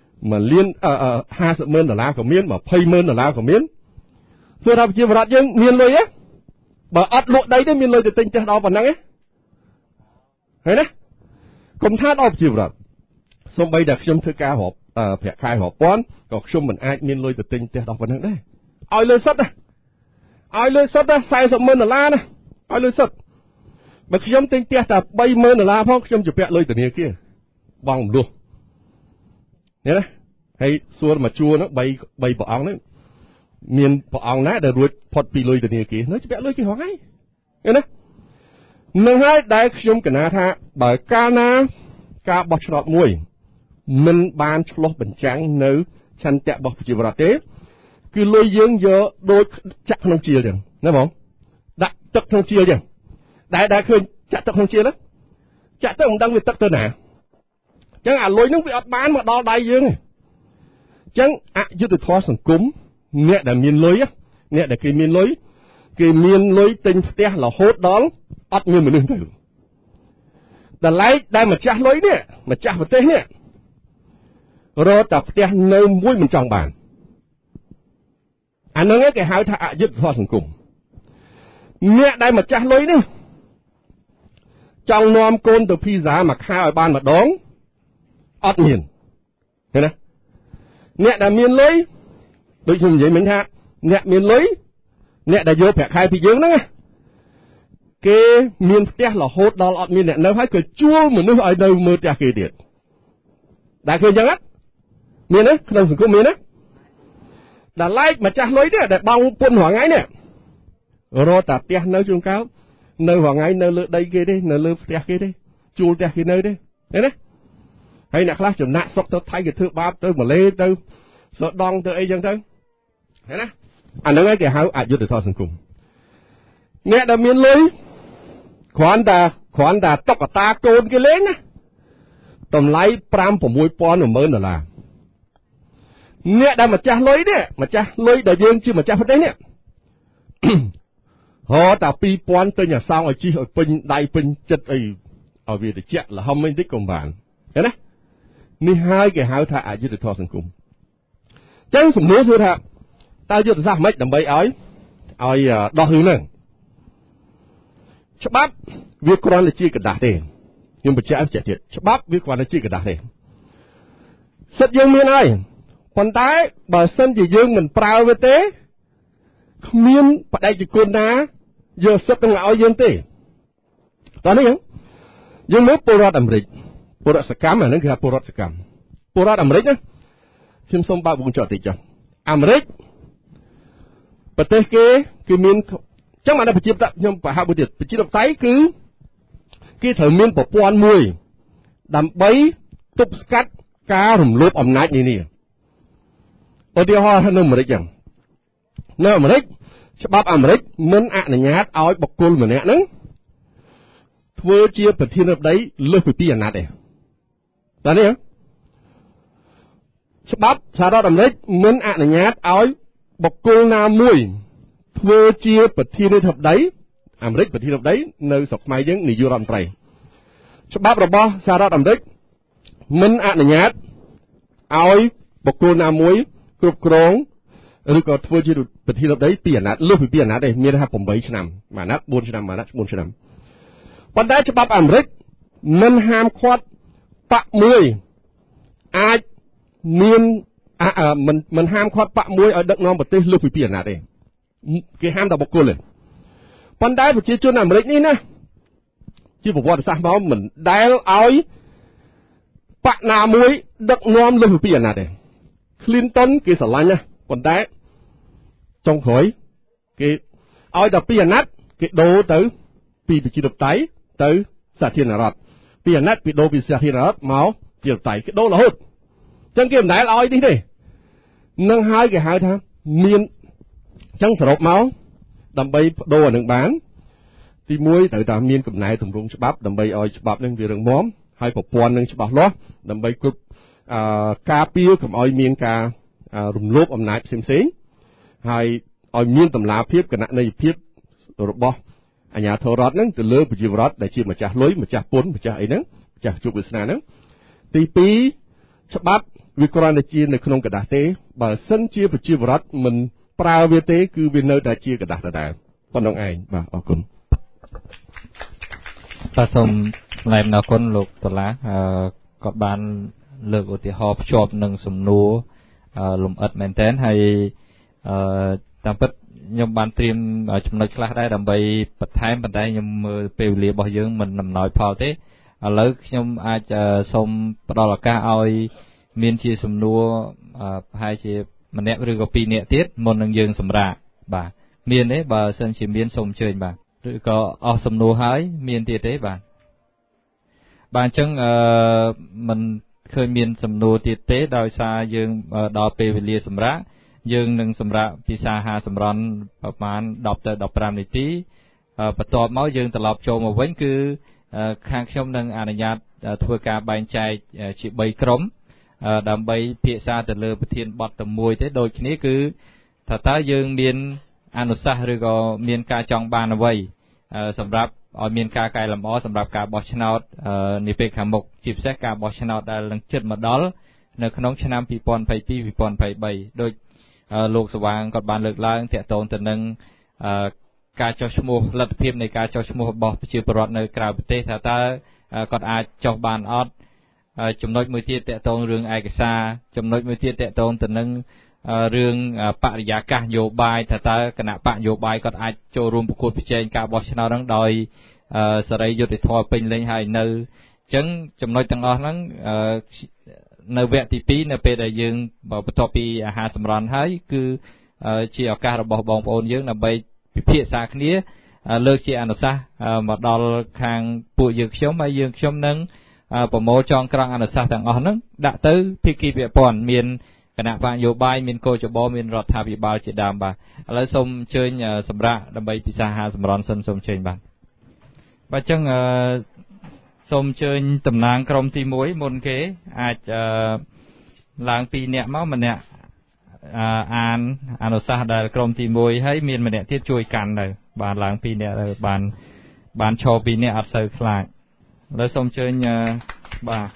$1,50,000ក៏មាន$20,000ក៏មានសួរថាប្រជាពលរដ្ឋយើងមានលុយទេបើអត់លក់ដីទេមានលុយទៅទិញផ្ទះដល់ប៉ុណ្ណឹងទេឃើញទេកុំថាដល់ប្រជាពលរដ្ឋសូម្បីតែខ្ញុំធ្វើការរាប់ប្រាក់ខែរាប់ពាន់ក៏ខ្ញុំមិនអាចមានលុយទៅទិញផ្ទះដល់ប៉ុណ្ណឹងដែរឲ្យលុយសុទ្ធណាឲ្យលុយសុទ្ធណា$40,000ណាឲ្យលុយសុទ្ធបើខ្ញុំទិញផ្ទះតែ$30,000ផងខ្ញុំជពាក់លុយធនាគារបងមលុះនេះណាហើយសួរមកជួរនោះ3ព្រះអង្គនេះមានព្រះអង្គណាដែលរួចផុតពីលុយធនាគារនោះជពាក់លុយគេហងហើយឃើញណានឹងហើយដែលខ្ញុំកណាថាបើកាលណាការបោះឆ្នោតមួយមិនបានឆ្លោះបញ្ចាំងនៅឆន្ទៈរបស់ប្រជាពលរដ្ឋទេគឺលុយយើងយកដូចចាក់ក្នុងជាលចឹងណាបងដាក់ទឹកក្នុងជាលចឹងដែលឃើញចាក់ទឹកក្នុងជាលណាចាក់ទឹកមិនដឹងវាទឹកទៅណាចឹងអាលុយនោះវាអត់បានមកដល់ដៃយើងទេចឹងអយុត្តិធម៌សង្គមអ្នកដែលមានលុយអ្នកដែលគេមានលុយទិញផ្ទះរហូតដល់អត់មានមនុស្សទៅដល់ឡែកដែលម្ចាស់លុយនេះម្ចាស់ប្រទេសនេះរកតែផ្ទះនៅមួយមិនចង់បានអាហ្នឹងគេហៅថាអយុត្តិធម៌សង្គមអ្នកដែលម្ចាស់លុយនេះចង់នាំកូនទៅភីហ្សាមួយខែឲ្យបានម្ដងអត់មានឃើញណាអ្នកដែលមានលុយដូចខ្ញុំនិយាយមិញថាអ្នកមានលុយអ្នកដែលយកប្រាក់ខែពីយើងហ្នឹងគេមានផ្ទះរហូតដល់អត់មានអ្នកនៅហើយក៏ជួលមនុស្សឲ្យនៅមើលផ្ទះគេទៀតដែលឃើញចឹងមានទេក្នុងសង្គមមានទេដល់ឡែកម្ចាស់លុយនេះដែលបងពុនរងថ្ងៃនេះរកតែផ្ទះនៅជួនកាលនៅរងថ្ងៃនៅលើដីគេទេនៅលើផ្ទះគេទេជួលផ្ទះគេនៅទេឃើញទេហើយអ្នកខ្លះចំណាក់ស្រុកទៅថៃគេធ្វើបាបទៅម៉ាឡេទៅសូដង់ទៅអីចឹងទៅឃើញណាអាហ្នឹងឯងគេហៅអយុត្តិធម៌សង្គមអ្នកដែលមានលុយគ្រាន់តែតុក្កតាកូនគេលេងណាតម្លៃ$5,000-$6,000អ្នកដែលម្ចាស់លុយនេះម្ចាស់លុយដែលយើងជាម្ចាស់ប្រទេសនេះហៅតែ$2,000ទិញអាសងឲ្យជីឲ្យពេញដៃពេញចិត្តអីឲ្យវាតិចលហំមិនតិចក៏បានឃើញណានេះហើយគេហៅថាអយុត្តិធម៌សង្គមចឹងសំណួរគឺថាតើយុទ្ធសាស្ត្រម៉េចដើម្បីឲ្យដោះរឿងហ្នឹងច្បាប់វាគ្រាន់តែជាกระดาษទេខ្ញុំបញ្ជាក់ទៀតច្បាប់វាគ្រាន់តែជាกระดาษទេសិទ្ធិយើងមានហើយប៉ុន្តែបើសិនជាយើងមិនប្រើវាទេគ្មានបដិជគុណណាយកសិទ្ធិនឹងឲ្យយើងទេតោះនេះយើងមើលពលរដ្ឋអាមេរិកពលរដ្ឋសកម្មអាហ្នឹងគេថាពលរដ្ឋសកម្មពលរដ្ឋអាមេរិកណាខ្ញុំសូមបើកវងចោតតិចចុះអាមេរិកប្រទេសគេមានចឹងបានតែប្រជាធិបតេយ្យខ្ញុំប្រហែលមួយទៀតប្រជាធិបតេយ្យគឺគេត្រូវមានប្រព័ន្ធមួយដើម្បីទប់ស្កាត់ការរំលោភអំណាចនេះឧទាហរណ៍នៅអាមេរិកចឹងនៅអាមេរិកច្បាប់អាមេរិកមិនអនុញ្ញាតឲ្យបុគ្គលម្នាក់ហ្នឹងធ្វើជាប្រធានាធិបតីលើសពី2អាណត្តិទេតើនេះច្បាប់សហរដ្ឋអាមេរិកមិនអនុញ្ញាតឲ្យបុគ្គលណាមួយធ្វើជាប្រធានាធិបតីអាមេរិកប្រធានាធិបតីនៅស្រុកខ្មែរយើងនាយករដ្ឋមន្ត្រីច្បាប់របស់សហរដ្ឋអាមេរិកមិនអនុញ្ញាតឲ្យបុគ្គលណាមួយគ្រប់គ្រងឬក៏ធ្វើជាប្រធានាធិបតី2អាណត្តិលើសពី2អាណត្តិទេមានថា8ឆ្នាំមួយអាណត្តិ4ឆ្នាំមួយអាណត្តិ4ឆ្នាំប៉ុន្តែច្បាប់អាមេរិកមិនហាមឃាត់បកមួយអាចមានមិនហាមឃាត់បកមួយឲ្យដឹកនាំប្រទេសលើសពី2អាណត្តិទេគេហាមតែបុគ្គលទេប៉ុន្តែប្រជាជនអាមេរិកនេះណាជាប្រវត្តិសាស្ត្រមកមិនដែលឲ្យបកណាមួយដឹកនាំលើសពី2អាណត្តិទេ Clinton គេស្រឡាញ់ណាប៉ុន្តែចុងក្រោយគេឲ្យតែ2អាណត្តិគេដូរទៅពីប្រជាធិបតេយ្យទៅសាធារណរដ្ឋ2អាណត្តិពីដូរពីសាធារណរដ្ឋមកជាធិបតេយ្យគេដូររហូតអញ្ចឹងគេមិនដែលឲ្យនេះទេនឹងហើយគេហៅថាមានអញ្ចឹងសរុបមកដើម្បីបដូរអានឹងបានទី1ត្រូវតែមានកំណែទម្រង់ច្បាប់ដើម្បីឲ្យច្បាប់នឹងវារឹងមាំហើយប្រព័ន្ធនឹងច្បាស់លាស់ដើម្បីគ្រប់ការពារកុំឲ្យមានការរំលោភអំណាចផ្សេងៗហើយឲ្យមានតម្លាភាពគណនេយ្យភាពរបស់អាជ្ញាធររដ្ឋនឹងទៅលើប្រជាពលរដ្ឋដែលជាម្ចាស់លុយម្ចាស់ពន្ធម្ចាស់អីហ្នឹងម្ចាស់ជោគវាសនាហ្នឹងទី2ច្បាប់វាគ្រាន់តែជានៅក្នុងกระดาษទេបើសិនជាប្រជាពលរដ្ឋមិនប្រើវាទេគឺវានៅតែជាกระดาษដដែលប៉ុណ្ណឹងឯងបាទអរគុណបាទសូមថ្លែងអរគុណលោកតុលាគាត់បានលើកឧទាហរណ៍ភ្ជាប់នឹងសំណួរលំអិតមែនទែនហើយតាមពិតខ្ញុំបានត្រៀមចំណុចខ្លះដែរដើម្បីបន្ថែមប៉ុន្តែខ្ញុំមើលពេលវេលារបស់យើងមិនដំណោយផលទេឥឡូវខ្ញុំអាចសូមផ្ដល់ឱកាសឲ្យមានជាសំណួរប្រហែលជាម្នាក់ឬក៏2នាក់ទៀតមុននឹងយើងសម្រាកបាទមានទេបើសិនជាមានសូមអញ្ជើញបាទឬក៏អស់សំណួរហើយមានទៀតទេបាទបាទអញ្ចឹងមិនឃើញមានសំណួរទៀតទេដោយសារយើងដល់ពេលវេលាសម្រាកយើងនឹងសម្រាកពិសាហាសម្រន់ប្រហែល10ទៅ15នាទីបន្ទាប់មកយើងត្រឡប់ចូលមកវិញគឺខាងខ្ញុំនឹងអនុញ្ញាតធ្វើការបែងចែកជា3ក្រុមដើម្បីពិភាក្សាទៅលើប្រធានបទតែមួយទេដូចគ្នាគឺថាតើយើងមានអនុសាសន៍ឬក៏មានការចង់បានអ្វីសម្រាប់ឲ្យមានការកែលម្អសម្រាប់ការបោះឆ្នោតនាពេលខាងមុខជាពិសេសការបោះឆ្នោតដែលនឹងជិតមកដល់នៅក្នុងឆ្នាំ2022-2023ដូចលោកសវាងគាត់បានលើកឡើងតាក់ទងទៅនឹងការចុះឈ្មោះលទ្ធភាពនៃការចុះឈ្មោះរបស់ប្រជាពលរដ្ឋនៅក្រៅប្រទេសថាតើគាត់អាចចុះបានអត់ចំណុចមួយទៀតតាក់ទងរឿងឯកសារចំណុចមួយទៀតតាក់ទងទៅនឹងរឿងបរិយាកាសនយោបាយថាតើគណៈបកនយោបាយគាត់អាចចូលរួមប្រកួតប្រជែងការបោះឆ្នោតហ្នឹងដោយសេរីយុត្តិធម៌ពេញលេញហើយនៅអញ្ចឹងចំណុចទាំងអស់ហ្នឹងនៅវគ្គទី2នៅពេលដែលយើងបន្ទាប់ពីអាហារសម្រន់ហើយគឺជាឱកាសរបស់បងប្អូនយើងដើម្បីពិភាក្សាគ្នាលើកជាអនុសាសន៍មកដល់ខាងពួកយើងខ្ញុំហើយយើងខ្ញុំនឹងប្រមូលចងក្រងអនុសាសន៍ទាំងអស់ហ្នឹងដាក់ទៅភាគីពាក់ព័ន្ធមានគណៈបកនយោបាយមានកោចបមានរដ្ឋាភិបាលជាដើមបាទឥឡូវសូមអញ្ជើញសម្រាប់ដើម្បីពិសាហាសម្រន់សិនសូមអញ្ជើញបាទអញ្ចឹងសូមអញ្ជើញតំណាងក្រុមទី1មុនគេអាចឡើង2នាក់មកម្នាក់អានអនុសាសន៍ដែលក្រុមទី1ហើយមានម្នាក់ទៀតជួយកាន់ទៅបានឡើង2នាក់ទៅបានឈរ2នាក់អត់សូវខ្លាចឥឡូវសូមអញ្ជើញបាទ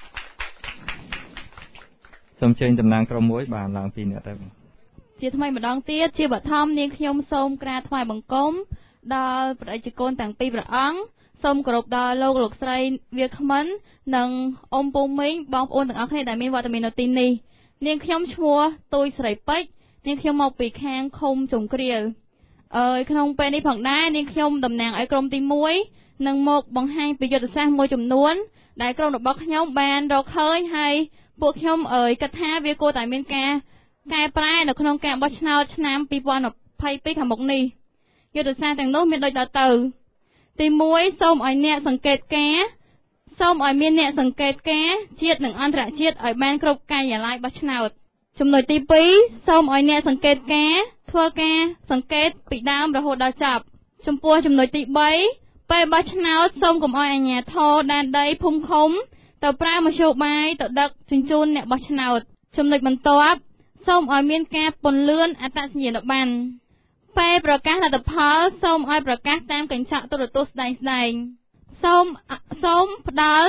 សូមអញ្ជើញតំណាងក្រុម1បានឡើង2នាក់ទៅជាថ្មីម្ដងទៀតជាបឋមនាងខ្ញុំសូមក្រាបថ្វាយបង្គំដល់ព្រះអិច្ចគុណទាំងពីរព្រះអង្គសូមគោរពដល់លោកស្រីវាគ្មិននិងអ៊ំពូមីងបងប្អូនទាំងអស់គ្នាដែលមានវត្តមាននៅទីនេះនាងខ្ញុំឈ្មោះទូយស្រីពេជ្រនាងខ្ញុំមកពីខាងឃុំជង្គ្រាលក្នុងពេលនេះផងដែរនាងខ្ញុំតំណាងឲ្យក្រុមទី1នឹងមកបង្ហាញពីយុទ្ធសាស្ត្រមួយចំនួនដែលក្រុមរបស់ខ្ញុំបានរកឃើញហើយពួកខ្ញុំគិតថាវាគួរតែមានការកែប្រែនៅក្នុងការបោះឆ្នោតឆ្នាំ2022ខាងមុខនេះយុទ្ធសាស្ត្រទាំងនោះមានដូចតទៅទី1សូមឲ្យអ្នកសង្កេតការសូមឲ្យមានអ្នកសង្កេតការជាតិនិងអន្តរជាតិឲ្យបានគ្រប់ការិយាល័យបោះឆ្នោតចំណុចទី2សូមឲ្យអ្នកសង្កេតការធ្វើការសង្កេតពីដើមរហូតដល់ចប់ចំពោះចំណុចទី3ពេលបោះឆ្នោតសូមកុំឲ្យអាជ្ញាធរដែនដីភូមិឃុំទៅប្រើមធ្យោបាយទៅដឹកជញ្ជូនអ្នកបោះឆ្នោតចំណុចបន្ទាប់សូមឲ្យមានការពន្លឿនអត្តសញ្ញាណប័ណ្ណពេលប្រកាសលទ្ធផលសូមឲ្យប្រកាសតាមកញ្ចក់ទូរទស្សន៍ស្ដែងសូមផ្ដល់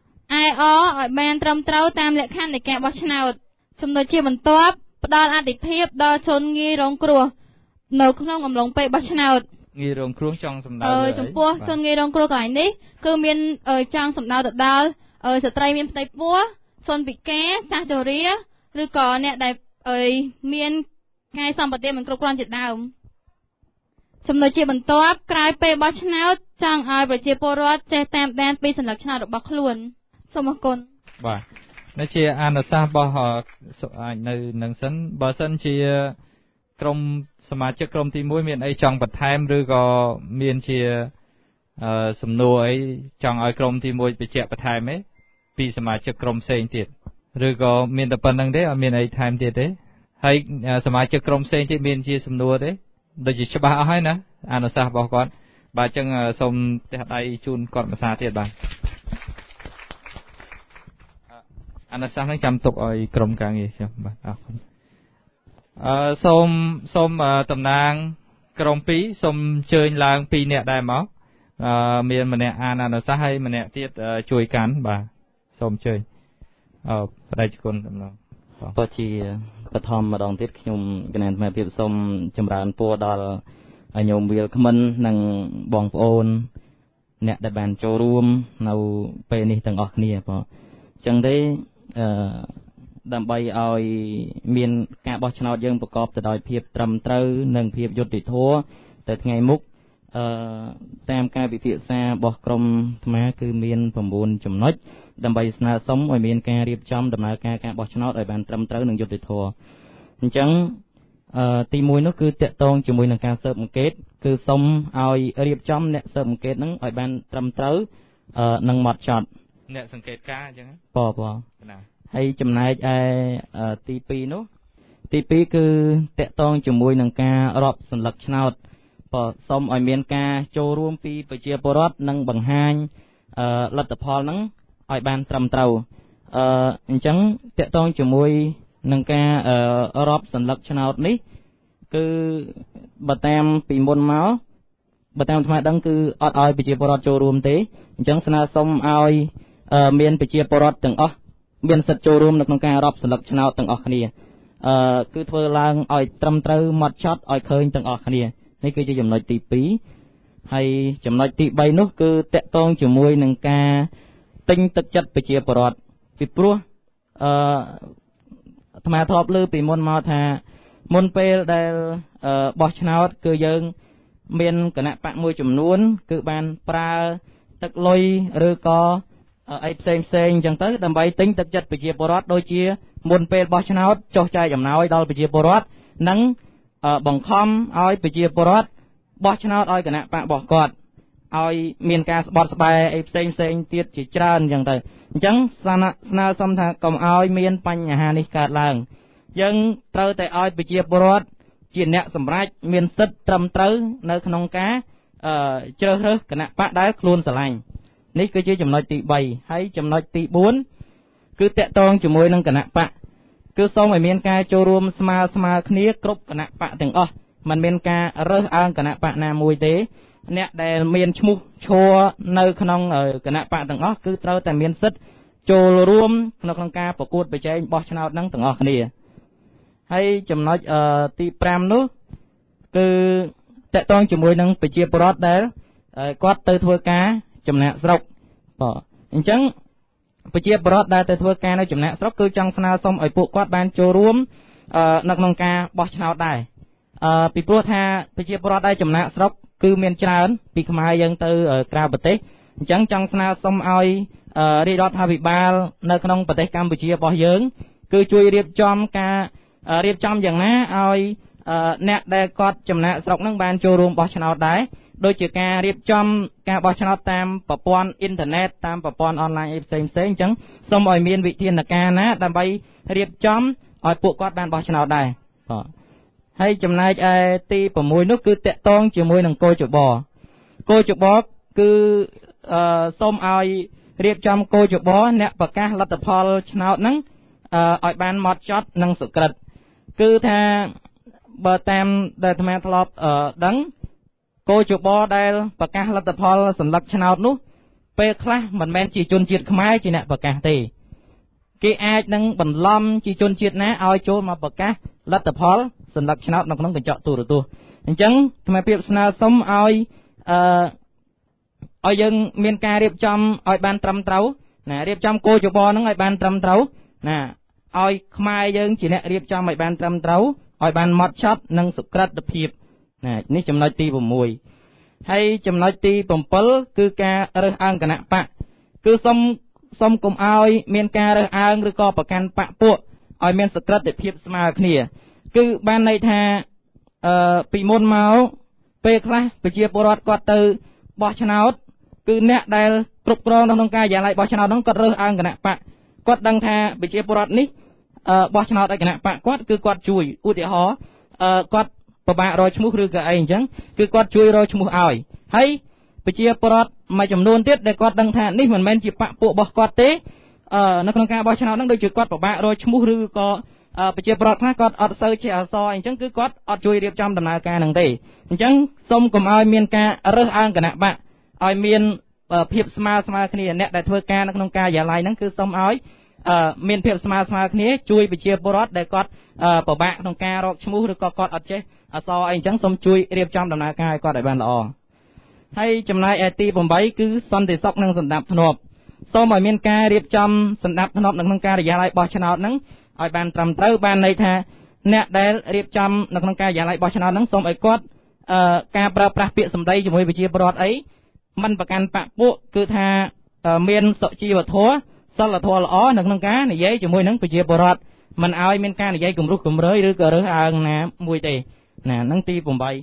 IRឲ្យបានត្រឹមត្រូវតាមលក្ខខណ្ឌនៃការបោះឆ្នោតចំណុចជាបន្ទាប់ផ្ដល់អាទិភាពដល់ជនងាយរងគ្រោះនៅក្នុងអំឡុងពេលបោះឆ្នោតងាយរងគ្រោះចង់សម្ដៅចំពោះជនងាយរងគ្រោះកន្លែងនេះគឺមានចង់សម្ដៅទៅដល់ស្ត្រីមានផ្ទៃពោះជនពិការចាស់ជរាឬក៏អ្នកដែលមានកាយសម្បត្តិមិនគ្រប់គ្រាន់ជាដើមចំណុចជាបន្ទាប់ក្រោយពេលបោះឆ្នោតចង់ឲ្យប្រជាពលរដ្ឋចេះតាមដានពីសញ្ញាឆ្នោតរបស់ខ្លួនសូមអរគុណបាទនេះជាអនុសាសន៍របស់អាចនៅនឹងសិនបើសិនជាក្រុមសមាជិកក្រុមទី1មានអីចង់បន្ថែមឬក៏មានជាសំណួរអីចង់ឲ្យក្រុមទី1បញ្ជាក់បន្ថែមទេពីសមាជិកក្រុមផ្សេងទៀតឬក៏មានតែប៉ុណ្្នឹងទេអត់មានអីថែមទៀតទេហើយសមាជិកក្រុមផ្សេងទៀតមានជាសំណួរទេដូចជាច្បាស់អស់ហើយណាអនុសាសន៍របស់គាត់បាទអញ្ចឹងសូមផ្ទះដៃជូនគាត់ភាសាទៀតបាទអនុសាសន៍នេះចាំទុកឲ្យក្រុមការងារខ្ញុំបាទអរគុណសូមតំណាងក្រុម2សូមអញ្ជើញឡើង2នាក់ដែរមកមានម្នាក់អានអនុសាសន៍ហើយម្នាក់ទៀតជួយកាន់បាទសូមអញ្ជើញបដិគុណតំណងបើជាបឋមម្ដងទៀតខ្ញុំគណៈអាត្មាភាពសូមចម្រើនពរដល់ញោមវាលក្មិននិងបងប្អូនអ្នកដែលបានចូលរួមនៅពេលនេះទាំងអស់គ្នាបងអញ្ចឹងទេដើម្បីឲ្យមានការបោះឆ្នោតយើងប្រកបទៅដោយភាពត្រឹមត្រូវនិងភាពយុត្តិធម៌ទៅថ្ងៃមុខតាមការពិភាក្សារបស់ក្រុមអាត្មាគឺមាន9ចំណុចដើម្បីស្នើសុំឲ្យមានការរៀបចំដំណើរការការបោះឆ្នោតឲ្យបានត្រឹមត្រូវនិងយុត្តិធម៌អញ្ចឹងទី1នោះគឺតាក់ទងជាមួយនឹងការស៊ើបអង្កេតគឺសុំឲ្យរៀបចំអ្នកស៊ើបអង្កេតហ្នឹងឲ្យបានត្រឹមត្រូវនិងហ្មត់ចត់អ្នកសង្កេតការអញ្ចឹងណាហើយចំណែកឯទី2នោះទី2គឺតាក់ទងជាមួយនឹងការរាប់សន្លឹកឆ្នោតសូមឲ្យមានការចូលរួមពីប្រជាពលរដ្ឋនិងបង្ហាញលទ្ធផលហ្នឹងឲ្យបានត្រឹមត្រូវអញ្ចឹងតាក់ទងជាមួយនឹងការរាប់សន្លឹកឆ្នោតនេះគឺបើតាមពីមុនមកបើតាមថ្មដឹងគឺអត់ឲ្យប្រជាពលរដ្ឋចូលរួមទេអញ្ចឹងស្នើសុំឲ្យមានប្រជាពលរដ្ឋទាំងអស់មានសិទ្ធិចូលរួមនៅក្នុងការរាប់សន្លឹកឆ្នោតទាំងអស់គ្នាគឺធ្វើឡើងឲ្យត្រឹមត្រូវហ្មត់ចត់ឲ្យឃើញទាំងអស់គ្នានេះគឺជាចំណុចទី2ហើយចំណុចទី3នោះគឺតាក់ទងជាមួយនឹងការទិញទឹកចិត្តប្រជាពលរដ្ឋពីព្រោះអាត្មាធ្លាប់លើពីមុនមកថាមុនពេលដែលបោះឆ្នោតគឺយើងមានគណៈបកមួយចំនួនគឺបានប្រើទឹកលុយឬក៏អីផ្សេងអញ្ចឹងទៅដើម្បីទិញទឹកចិត្តប្រជាពលរដ្ឋដូចជាមុនពេលបោះឆ្នោតចុះចែកអំណោយដល់ប្រជាពលរដ្ឋនិងបង្ខំឲ្យប្រជាពលរដ្ឋបោះឆ្នោតឲ្យគណៈបករបស់គាត់ឲ្យមានការស្បត់ស្បែអីផ្សេងទៀតជាច្រើនអញ្ចឹងទៅអញ្ចឹងស្នើសុំថាកុំឲ្យមានបញ្ហានេះកើតឡើងយើងត្រូវតែឲ្យប្រជាពលរដ្ឋជាអ្នកសម្រេចមានសិទ្ធិត្រឹមត្រូវនៅក្នុងការជ្រើសរើសគណៈបកដែលខ្លួនស្រឡាញ់នេះគឺជាចំណុចទី3ហើយចំណុចទី4គឺតាក់ទងជាមួយនឹងគណៈបកគឺសូមឲ្យមានការចូលរួមស្មើគ្នាគ្រប់គណៈបកទាំងអស់មិនមានការរើសអើងគណៈបកណាមួយទេអ្នកដែលមានឈ្មោះឈរនៅក្នុងគណៈបកទាំងអស់គឺត្រូវតែមានសិទ្ធិចូលរួមក្នុងការប្រកួតប្រជែងបោះឆ្នោតហ្នឹងទាំងអស់គ្នាហើយចំណុចទី5នោះគឺតាក់ទងជាមួយនឹងប្រជាពលរដ្ឋដែលគាត់ទៅធ្វើការចំណាក់ស្រុកអញ្ចឹងប្រជាពលរដ្ឋដែលទៅធ្វើការនៅចំណាក់ស្រុកគឺចង់ស្នើសុំឲ្យពួកគាត់បានចូលរួមនៅក្នុងការបោះឆ្នោតដែរពីព្រោះថាប្រជាពលរដ្ឋដែលចំណាក់ស្រុកគឺមានច្រើនពីខ្មែរយើងទៅក្រៅប្រទេសអញ្ចឹងចង់ស្នើសុំឲ្យរាជរដ្ឋាភិបាលនៅក្នុងប្រទេសកម្ពុជារបស់យើងគឺជួយរៀបចំការរៀបចំយ៉ាងណាឲ្យអ្នកដែលគាត់ចំណាក់ស្រុកនឹងបានចូលរួមបោះឆ្នោតដែរដូចជាការរៀបចំការបោះឆ្នោតតាមប្រព័ន្ធអ៊ីនធឺណិតតាមប្រព័ន្ធអនឡាញផ្សេងអញ្ចឹងសូមឲ្យមានវិធានការណាដើម្បីរៀបចំឲ្យពួកគាត់បានបោះឆ្នោតដែរហើយចំណែកឯទី6នោះគឺតាក់ទងជាមួយនឹងគោចបគឺសូមឲ្យរៀបចំគោចបអ្នកប្រកាសលទ្ធផលឆ្នោតហ្នឹងឲ្យបានហ្មត់ចត់និងសុក្រិតគឺថាបើតាមដែលអាត្មាធ្លាប់ដឹងគោចបដែលប្រកាសលទ្ធផលសន្លឹកឆ្នោតនោះពេលខ្លះមិនមែនជាជនជាតិខ្មែរជាអ្នកប្រកាសទេគេអាចនឹងបន្លំជាជនជាតិណាឲ្យចូលមកប្រកាសលទ្ធផលសន្លឹកឆ្នោតនៅក្នុងកញ្ចក់ទូរទស្សន៍អញ្ចឹងអាត្មាភាពស្នើសុំឲ្យយើងមានការរៀបចំឲ្យបានត្រឹមត្រូវណារៀបចំគោចបហ្នឹងឲ្យបានត្រឹមត្រូវណាឲ្យខ្មែរយើងជាអ្នករៀបចំឲ្យបានត្រឹមត្រូវឲ្យបានហ្មត់ចត់និងសុក្រិតភាពណានេះចំណុចទី6ហើយចំណុចទី7គឺការរើសអើងគណៈបកគឺសុំកុំឲ្យមានការរើសអើងឬក៏ប្រកាន់បកពួកឲ្យមានសុក្រិតភាពស្មើគ្នាគឺបានន័យថាពីមុនមកពេលខ្លះប្រជាពលរដ្ឋគាត់ទៅបោះឆ្នោតគឺអ្នកដែលគ្រប់គ្រងក្នុងការយ៉ាងណាបោះឆ្នោតហ្នឹងគាត់រើសអើងគណៈបកគាត់ដឹងថាប្រជាពលរដ្ឋនេះបោះឆ្នោតឲ្យគណៈបកគាត់គឺគាត់ជួយឧទាហរណ៍គាត់ពិបាករកឈ្មោះឬក៏អីអញ្ចឹងគឺគាត់ជួយរកឈ្មោះឲ្យហើយប្រជាពលរដ្ឋមួយចំនួនទៀតដែលគាត់ដឹងថានេះមិនមែនជាបកពួករបស់គាត់ទេនៅក្នុងការបោះឆ្នោតហ្នឹងដូចជាគាត់ពិបាករកឈ្មោះឬក៏ប្រជាពលរដ្ឋខ្លះគាត់អត់សូវជាអសអញ្ចឹងគឺគាត់អត់ជួយរៀបចំដំណើរការហ្នឹងទេអញ្ចឹងសូមកុំឲ្យមានការរើសអើងគណៈបកឲ្យមានភាពស្មើគ្នាអ្នកដែលធ្វើការនៅក្នុងការិយាល័យហ្នឹងគឺសូមឲ្យមានភាពស្មើគ្នាជួយប្រជាពលរដ្ឋដែលគាត់ពិបាកក្នុងការរកឈ្មោះឬក៏គាត់អត់ចេះអសអីអញ្ចឹងសូមជួយរៀបចំដំណើរការឲ្យគាត់ឲ្យបានល្អហើយចំណែកឯទី8គឺសន្តិសុខនិងសណ្ដាប់ធ្នាប់សូមឲ្យមានការរៀបចំសណ្ដាប់ធ្នាប់នៅក្នុងការិយាល័យបោះឆ្នោតហ្នឹងឲ្យបានត្រឹមត្រូវបានន័យថាអ្នកដែលរៀបចំនៅក្នុងការិយាល័យបោះឆ្នោតហ្នឹងសូមឲ្យគាត់ការប្រើប្រាស់ពាក្យសម្ដីជាមួយប្រជាពលរដ្ឋអីមិនប្រកាន់បកពួកគឺថាមានសុជីវធម៌សិលធម៌ល្អនៅក្នុងការនិយាយជាមួយនឹងប្រជាពលរដ្ឋមិនឲ្យមានការនិយាយគំរោះគំរើយឬក៏រើសអើងណាមួយទេណាហ្នឹងទី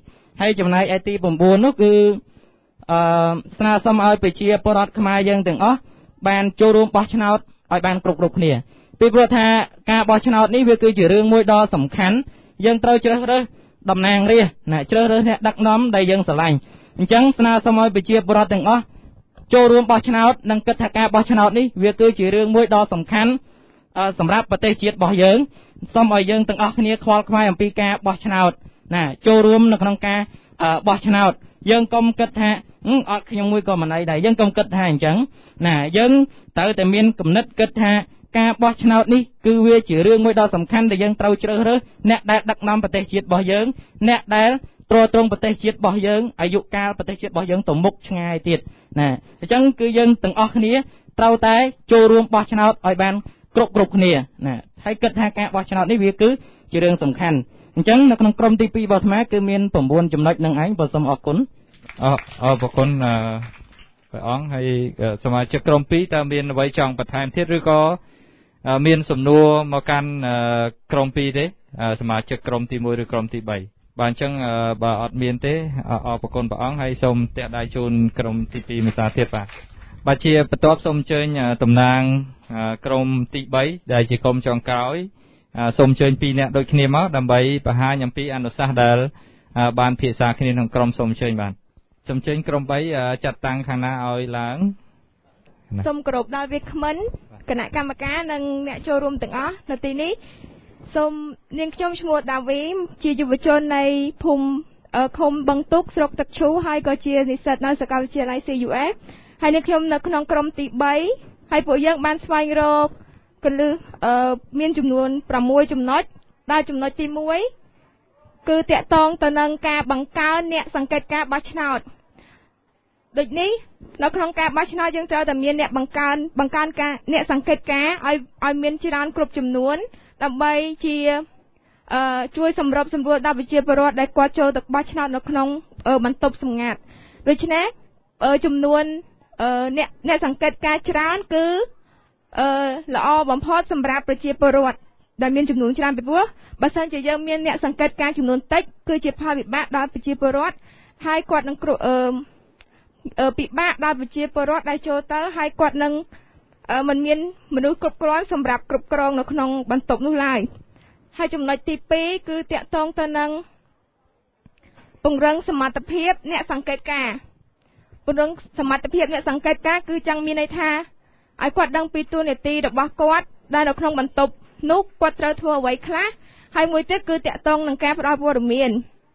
8ហើយចំណែកឯទី9នោះគឺស្នើសុំឲ្យប្រជាពលរដ្ឋខ្មែរយើងទាំងអស់បានចូលរួមបោះឆ្នោតឲ្យបានគ្រប់គ្នាពីព្រោះថាការបោះឆ្នោតនេះវាគឺជារឿងមួយដ៏សំខាន់យើងត្រូវជ្រើសរើសតំណាងរាស្ត្រណាជ្រើសរើសអ្នកដឹកនាំដែលយើងស្រឡាញ់អញ្ចឹងស្នើសុំឲ្យប្រជាពលរដ្ឋទាំងអស់ចូលរួមបោះឆ្នោតនិងគិតថាការបោះឆ្នោតនេះវាគឺជារឿងមួយដ៏សំខាន់សម្រាប់ប្រទេសជាតិរបស់យើងសូមឲ្យយើងទាំងអស់គ្នាខ្វល់ខ្វាយអំពីការបោះឆ្នោតណាចូលរួមនៅក្នុងការបោះឆ្នោតយើងកុំគិតថាអត់ខ្ញុំមួយក៏មិនអីដែរយើងកុំគិតថាអញ្ចឹងណាយើងត្រូវតែមានគំនិតគិតថាការបោះឆ្នោតនេះគឺវាជារឿងមួយដ៏សំខាន់ដែលយើងត្រូវជ្រើសរើសអ្នកដែលដឹកនាំប្រទេសជាតិរបស់យើងអ្នកដែលទ្រទ្រង់ប្រទេសជាតិរបស់យើងអាយុកាលប្រទេសជាតិរបស់យើងទៅមុខឆ្ងាយទៀតណាអញ្ចឹងគឺយើងទាំងអស់គ្នាត្រូវតែចូលរួមបោះឆ្នោតឲ្យបានគ្រប់គ្នាណាហើយគិតថាការបោះឆ្នោតនេះវាគឺជារឿងសំខាន់អញ្ចឹងនៅក្នុងក្រុមទី2របស់អាត្មាគឺមាន9ចំណុចនឹងឯងបើសូមអរគុណអរគុណព្រះអង្គហើយសមាជិកក្រុម2តើមានអ្វីចង់បន្ថែមទៀតឬក៏មានសំណួរមកកាន់ក្រុម2ទេសមាជិកក្រុមទី1ឬក្រុមទី3បាទអញ្ចឹងបើអត់មានទេអរគុណព្រះអង្គហើយសូមទះដៃជូនក្រុមទី2មេសាទៀតបាទជាបន្ទាប់សូមអញ្ជើញតំណាងក្រុមទី3ដែលជាក្រុមចុងក្រោយសូមអញ្ជើញ2នាក់ដូចគ្នាមកដើម្បីបង្ហាញអំពីអនុសាសន៍ដែលបានភាសាគ្នាក្នុងក្រុមសូមអញ្ជើញបាទសូមអញ្ជើញក្រុម3ចាត់តាំងខាងណាឲ្យឡើងសូមគោរពដល់វាគ្មិនគណៈកម្មការនិងអ្នកចូលរួមទាំងអស់នៅទីនេះសូមនាងខ្ញុំឈ្មោះដាវីជាយុវជននៃភូមិឃុំបឹងទុកស្រុកទឹកឈូហើយក៏ជានិស្សិតនៅសាកលវិទ្យាល័យ CUF ហើយនាងខ្ញុំនៅក្នុងក្រុមទី3ហើយពួកយើងបានស្វែងរកកលឹះមានចំនួន6ចំណុចដែលចំណុចទី1គឺតាក់ទងទៅនឹងការបង្កើនអ្នកសង្កេតការបោះឆ្នោតដូចនេះនៅក្នុងការបោះឆ្នោតយើងត្រូវតែមានអ្នកបង្កើនការអ្នកសង្កេតការឲ្យមានច្រើនគ្រប់ចំនួនដើម្បីជាជួយសម្របសម្រួលដល់ប្រជាពលរដ្ឋដែលគាត់ចូលទៅបោះឆ្នោតនៅក្នុងបន្ទប់សម្ងាត់ដូច្នេះចំនួនអ្នកសង្កេតការច្រើនគឺល្អបំផុតសម្រាប់ប្រជាពលរដ្ឋដែលមានចំនួនច្រើនពីព្រោះបើសិនជាយើងមានអ្នកសង្កេតការចំនួនតិចគឺជាផលវិបាកដល់ប្រជាពលរដ្ឋហើយគាត់នឹងពិបាកដល់ប្រជាពលរដ្ឋដែលចូលទៅហើយគាត់នឹងមិនមានមនុស្សគ្រប់គ្រាន់សម្រាប់គ្រប់គ្រងនៅក្នុងបន្ទប់នោះឡើយហើយចំណុចទី2គឺតាក់ទងទៅនឹងពង្រឹងសមត្ថភាពអ្នកសង្កេតការពង្រឹងសមត្ថភាពអ្នកសង្កេតការគឺចង់មានន័យថាឲ្យគាត់ដឹងពីតួនាទីរបស់គាត់ដែលនៅក្នុងបន្ទប់នោះគាត់ត្រូវធ្វើអ្វីខ្លះហើយមួយទៀតគឺតាក់ទងនឹងការផ្ដល់ព័ត៌មាន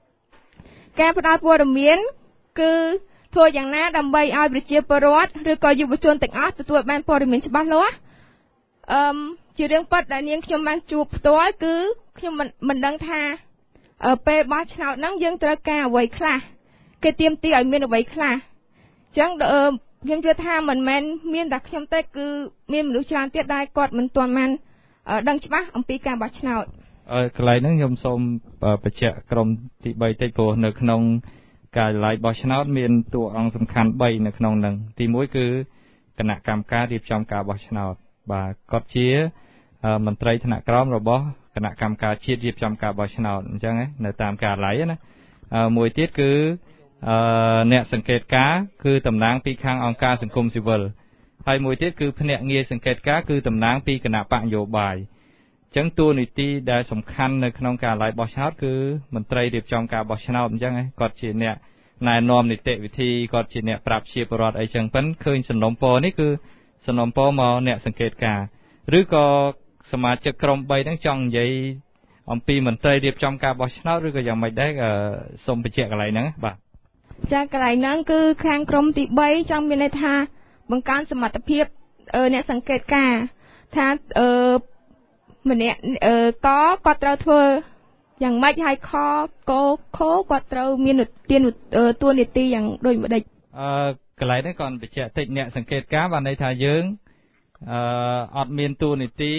គឺធ្វើយ៉ាងណាដើម្បីឲ្យប្រជាពលរដ្ឋឬក៏យុវជនទាំងអស់ទទួលបានព័ត៌មានច្បាស់លាស់ជារឿងពិតដែលនាងខ្ញុំបានជួបផ្ទាល់គឺខ្ញុំមិនដឹងថាពេលបោះឆ្នោតហ្នឹងយើងត្រូវការអ្វីខ្លះគេទាមទារឲ្យមានអ្វីខ្លះអញ្ចឹងខ្ញុំជឿថាមិនមែនមានតែខ្ញុំទេគឺមានមនុស្សច្រើនទៀតដែលគាត់មិនទាន់បានដឹងច្បាស់អំពីការបោះឆ្នោតកន្លែងហ្នឹងខ្ញុំសូមបញ្ជាក់ក្រុមទី3តិចព្រោះនៅក្នុងការិយាល័យបោះឆ្នោតមានតួអង្គសំខាន់3នៅក្នុងហ្នឹងទី1គឺគណៈកម្មការរៀបចំការបោះឆ្នោតបាទគាត់ជាមន្ត្រីថ្នាក់ក្រោមរបស់គណៈកម្មការជាតិរៀបចំការបោះឆ្នោតអញ្ចឹងនៅតាមការិយាល័យណាមួយទៀតគឺអ្នកសង្កេតការគឺតំណាងពីខាងអង្គការសង្គមស៊ីវិលហើយមួយទៀតគឺភ្នាក់ងារសង្កេតការគឺតំណាងពីគណៈបកនយោបាយអញ្ចឹងតួនាទីដែលសំខាន់នៅក្នុងការិយាល័យបោះឆ្នោតគឺមន្ត្រីរៀបចំការបោះឆ្នោតអញ្ចឹងគាត់ជាអ្នកណែនាំនីតិវិធីគាត់ជាអ្នកប្រាប់ជាពលរដ្ឋអីចឹងប៉ុន្តែឃើញសំណុំពរនេះគឺសំណុំពរមកអ្នកសង្កេតការឬក៏សមាជិកក្រុម3ហ្នឹងចង់និយាយអំពីមន្ត្រីរៀបចំការបោះឆ្នោតឬក៏យ៉ាងម៉េចដែរសូមបញ្ជាក់កន្លែងហ្នឹងបាទចាកន្លែងហ្នឹងគឺខាងក្រុមទី3ចង់មានន័យថាបង្កើនសមត្ថភាពអ្នកសង្កេតការថាម្នាក់គាត់ត្រូវធ្វើយ៉ាងម៉េចហើយខគាត់ត្រូវមានតួនាទីយ៉ាងដូចម្ដេចកន្លែងនេះគាត់បញ្ជាក់តិចអ្នកសង្កេតការបានន័យថាយើងអត់មានតួនាទី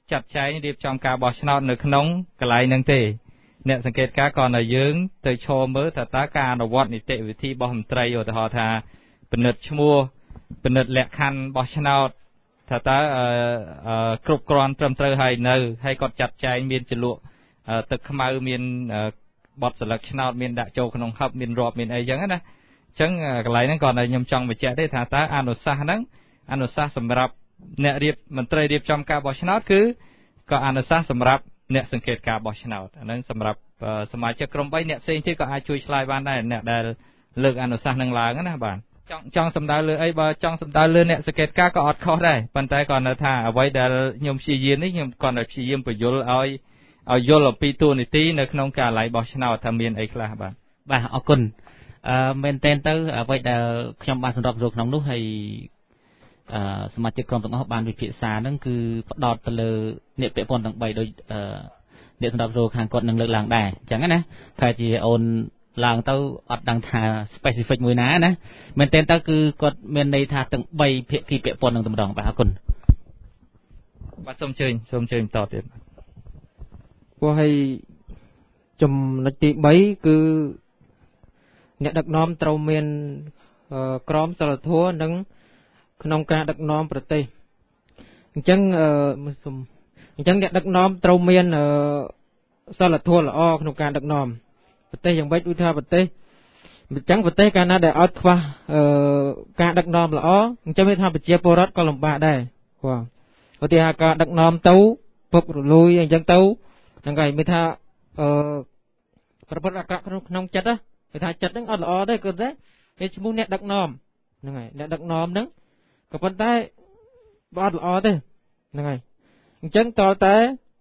ចាត់ចែងរៀបចំការបោះឆ្នោតនៅក្នុងកន្លែងហ្នឹងទេអ្នកសង្កេតការណ៍ក៏នៅយើងទៅឈរមើលថាតើការអនុវត្តនីតិវិធីរបស់មន្ត្រីឧទាហរណ៍ថាពិនិត្យឈ្មោះពិនិត្យលក្ខខណ្ឌបោះឆ្នោតថាតើគ្រប់គ្រាន់ត្រឹមត្រូវហើយគាត់ចាត់ចែងមានចលក់ទឹកខ្មៅមានបទស្លឹកឆ្នោតមានដាក់ចូលក្នុងហឹបមានរាប់មានអីចឹងណាអញ្ចឹងកន្លែងហ្នឹងគាត់ខ្ញុំចង់បញ្ជាក់ទេថាតើអនុសាសន៍ហ្នឹងអនុសាសន៍សម្រាប់អ្នកមន្ត្រីរៀបចំការបោះឆ្នោតគឺក៏អនុសាសន៍សម្រាប់អ្នកសង្កេតការបោះឆ្នោតអាហ្នឹងសម្រាប់សមាជិកក្រុម3អ្នកផ្សេងទៀតក៏អាចជួយឆ្លើយបានដែរអ្នកដែលលើកអនុសាសន៍នឹងឡើងណាបាទចង់សម្ដៅលើអីបើចង់សម្ដៅលើអ្នកសង្កេតការក៏អត់ខុសដែរប៉ុន្តែគាត់នៅថាអ្វីដែលខ្ញុំព្យាយាមនេះខ្ញុំគាត់តែព្យាយាមបញ្យល់ឲ្យយល់អំពីតួនាទីនៅក្នុងការឡៃបោះឆ្នោតថាមានអីខ្លះបាទអរគុណមែនតើទៅអ្វីដែលខ្ញុំបានសម្របចូលក្នុងនោះហើយសមាជិកក្រុមទាំងអស់បានវិភាគសារហ្នឹងគឺផ្ដោតទៅលើអ្នកពាក់ព័ន្ធទាំង3ដោយអ្នកសម្របចូលខាងគាត់នឹងលើកឡើងដែរអញ្ចឹងណាថាជាអូនឡើងទៅអត់ដឹងថា specific មួយណាណាមែនតើទៅគឺគាត់មានន័យថាទាំង3ភាគីពាក់ព័ន្ធនឹងតម្ដងបាទអរគុណបាទសូមអញ្ជើញបន្តទៀតព្រោះហើយចំណុចទី3គឺអ្នកដឹកនាំត្រូវមានក្រមសីលធម៌និងក្នុងការដឹកនាំប្រទេសអញ្ចឹងអ្នកដឹកនាំត្រូវមានសីលធម៌ល្អក្នុងការដឹកនាំប្រទេសយ៉ាងម៉េចឧទាហរណ៍ប្រទេសអញ្ចឹងប្រទេសកាលណាដែលអត់ខ្វះការដឹកនាំល្អអញ្ចឹងវាថាប្រជាពលរដ្ឋក៏លំបាកដែរបាទឧទាហរណ៍ការដឹកនាំទៅពុករលួយអញ្ចឹងទៅហ្នឹងហើយមានថាប្រព្រឹត្តអាក្រក់ក្នុងចិត្តណាគេថាចិត្តហ្នឹងអត់ល្អទេគឺតែគេឈ្មោះអ្នកដឹកនាំហ្នឹងហើយអ្នកដឹកនាំហ្នឹងក៏ប៉ុន្តែអត់ល្អទេហ្នឹងហើយអញ្ចឹងតើតែ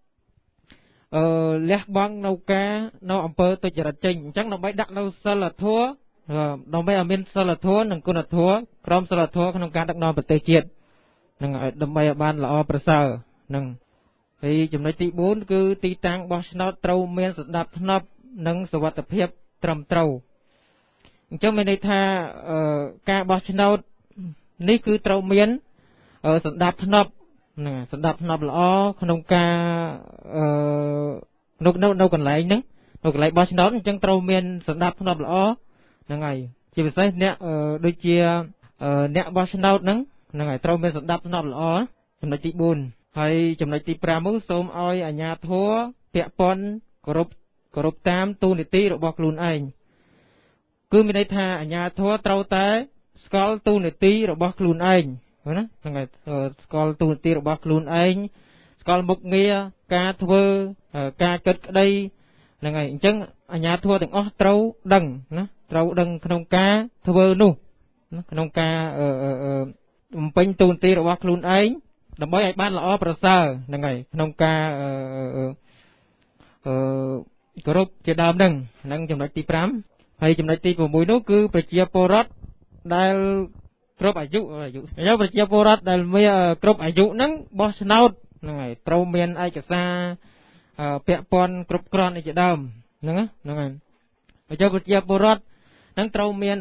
លះបង់នៅអំពើទុច្ចរិតចេញអញ្ចឹងដើម្បីដាក់នៅសិលធម៌ដើម្បីឲ្យមានសិលធម៌និងគុណធម៌ក្រមសិលធម៌ក្នុងការដឹកនាំប្រទេសជាតិហ្នឹងហើយដើម្បីឲ្យបានល្អប្រសើរហ្នឹងហើយចំណុចទី4គឺទីតាំងបោះឆ្នោតត្រូវមានសណ្ដាប់ធ្នាប់និងសុវត្ថិភាពត្រឹមត្រូវអញ្ចឹងមានន័យថាការបោះឆ្នោតនេះគឺត្រូវមានសណ្ដាប់ធ្នាប់ហ្នឹងសណ្ដាប់ធ្នាប់ល្អក្នុងការនៅកន្លែងហ្នឹងនៅកន្លែងបោះឆ្នោតអញ្ចឹងត្រូវមានសណ្ដាប់ធ្នាប់ល្អហ្នឹងហើយជាពិសេសអ្នកដូចជាអ្នកបោះឆ្នោតហ្នឹងហើយត្រូវមានសណ្ដាប់ធ្នាប់ល្អចំណុចទី4ហើយចំណុចទី5នោះសូមឲ្យអាជ្ញាធរពាក់ព័ន្ធគោរពតាមទូនីតិរបស់ខ្លួនឯងគឺមានន័យថាអាជ្ញាធរត្រូវតែស្គាល់ទូនីតិរបស់ខ្លួនឯងណាហ្នឹងហើយស្គាល់ទូនាទីរបស់ខ្លួនឯងស្គាល់មុខងារការធ្វើការគិតក្តីហ្នឹងហើយអញ្ចឹងអាជ្ញាធរទាំងអស់ត្រូវដឹងណាត្រូវដឹងក្នុងការធ្វើនោះក្នុងការបំពេញទូនាទីរបស់ខ្លួនឯងដើម្បីឲ្យបានល្អប្រសើរហ្នឹងហើយក្នុងការគោរពជាដើមហ្នឹងចំណុចទី5ហើយចំណុចទី6នោះគឺប្រជាពលរដ្ឋដែលគ្រប់អាយុប្រជាពលរដ្ឋដែលមានគ្រប់អាយុហ្នឹងបោះឆ្នោតហ្នឹងហើយត្រូវមានឯកសារពាក់ព័ន្ធគ្រប់គ្រាន់ជាដើមហ្នឹងហើយប្រជាពលរដ្ឋហ្នឹងត្រូវមាន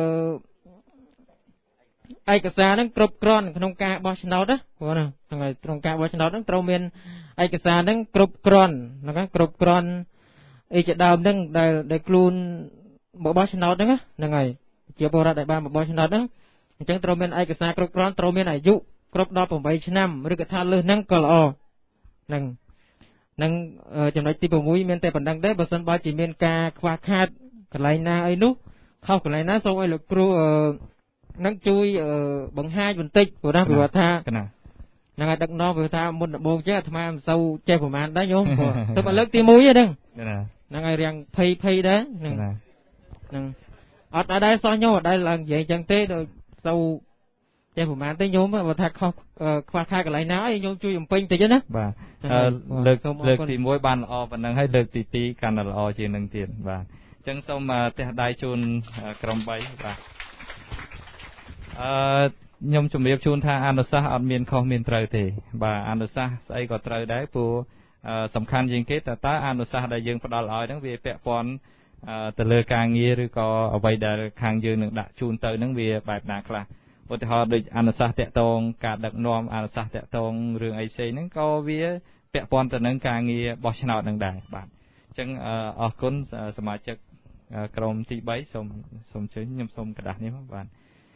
ឯកសារហ្នឹងគ្រប់គ្រាន់ក្នុងការបោះឆ្នោតណាព្រោះហ្នឹងហើយក្នុងការបោះឆ្នោតហ្នឹងត្រូវមានឯកសារហ្នឹងគ្រប់គ្រាន់ហ្នឹងគ្រប់គ្រាន់អីជាដើមហ្នឹងដែលខ្លួនបោះឆ្នោតហ្នឹងហើយប្រជាពលរដ្ឋដែលបានបោះឆ្នោតហ្នឹងអញ្ចឹងត្រូវមានឯកសារគ្រប់គ្រាន់ត្រូវមានអាយុគ្រប់18ឆ្នាំឬក៏ថាលើសហ្នឹងក៏ល្អហ្នឹងចំណុចទី6មានតែប៉ុណ្្នឹងទេបើសិនបើជាមានការខ្វះខាតកន្លែងណាអីនោះខុសកន្លែងណាសូមឲ្យលោកគ្រូនឹងជួយបង្ហាញបន្តិចព្រោះថាហ្នឹងហើយដឹកនាំព្រោះថាមុនដំបូងចេះអាត្មាមិនសូវចេះប្រហែលដែរញោមព្រោះទៅមកលើកទី1ហ្នឹងហើយរៀងភ័យដែរហ្នឹងអត់ដែរសោះញោមអត់ដែរឡើងនិយាយអញ្ចឹងទេដូចសូវចេះប្រហែលទេញោមបើថាខ្វះខាតកន្លែងណាឲ្យញោមជួយបំពេញតិចណាបាទលើកទី1បានល្អប៉ុណ្ណឹងហើយលើកទី2កាន់តែល្អជាងនឹងទៀតបាទអញ្ចឹងសូមទះដៃជូនក្រុម3បាទខ្ញុំជម្រាបជូនថាអនុសាសន៍អត់មានខុសមានត្រូវទេបាទអនុសាសន៍ស្អីក៏ត្រូវដែរព្រោះសំខាន់ជាងគេតើអនុសាសន៍ដែលយើងផ្ដល់ឲ្យហ្នឹងវាពាក់ព័ន្ធទៅលើការងារឬក៏អ្វីដែលខាងយើងនឹងដាក់ជូនទៅហ្នឹងវាបែបណាខ្លះឧទាហរណ៍ដូចអនុសាសន៍តាក់ទងការដឹកនាំអនុសាសន៍តាក់ទងរឿងអីផ្សេងហ្នឹងក៏វាពាក់ព័ន្ធទៅនឹងការងារបោះឆ្នោតនឹងដែរបាទអញ្ចឹងអរគុណសមាជិកក្រុមទី3សូមជើញខ្ញុំសូមกระดาษនេះមកបាទ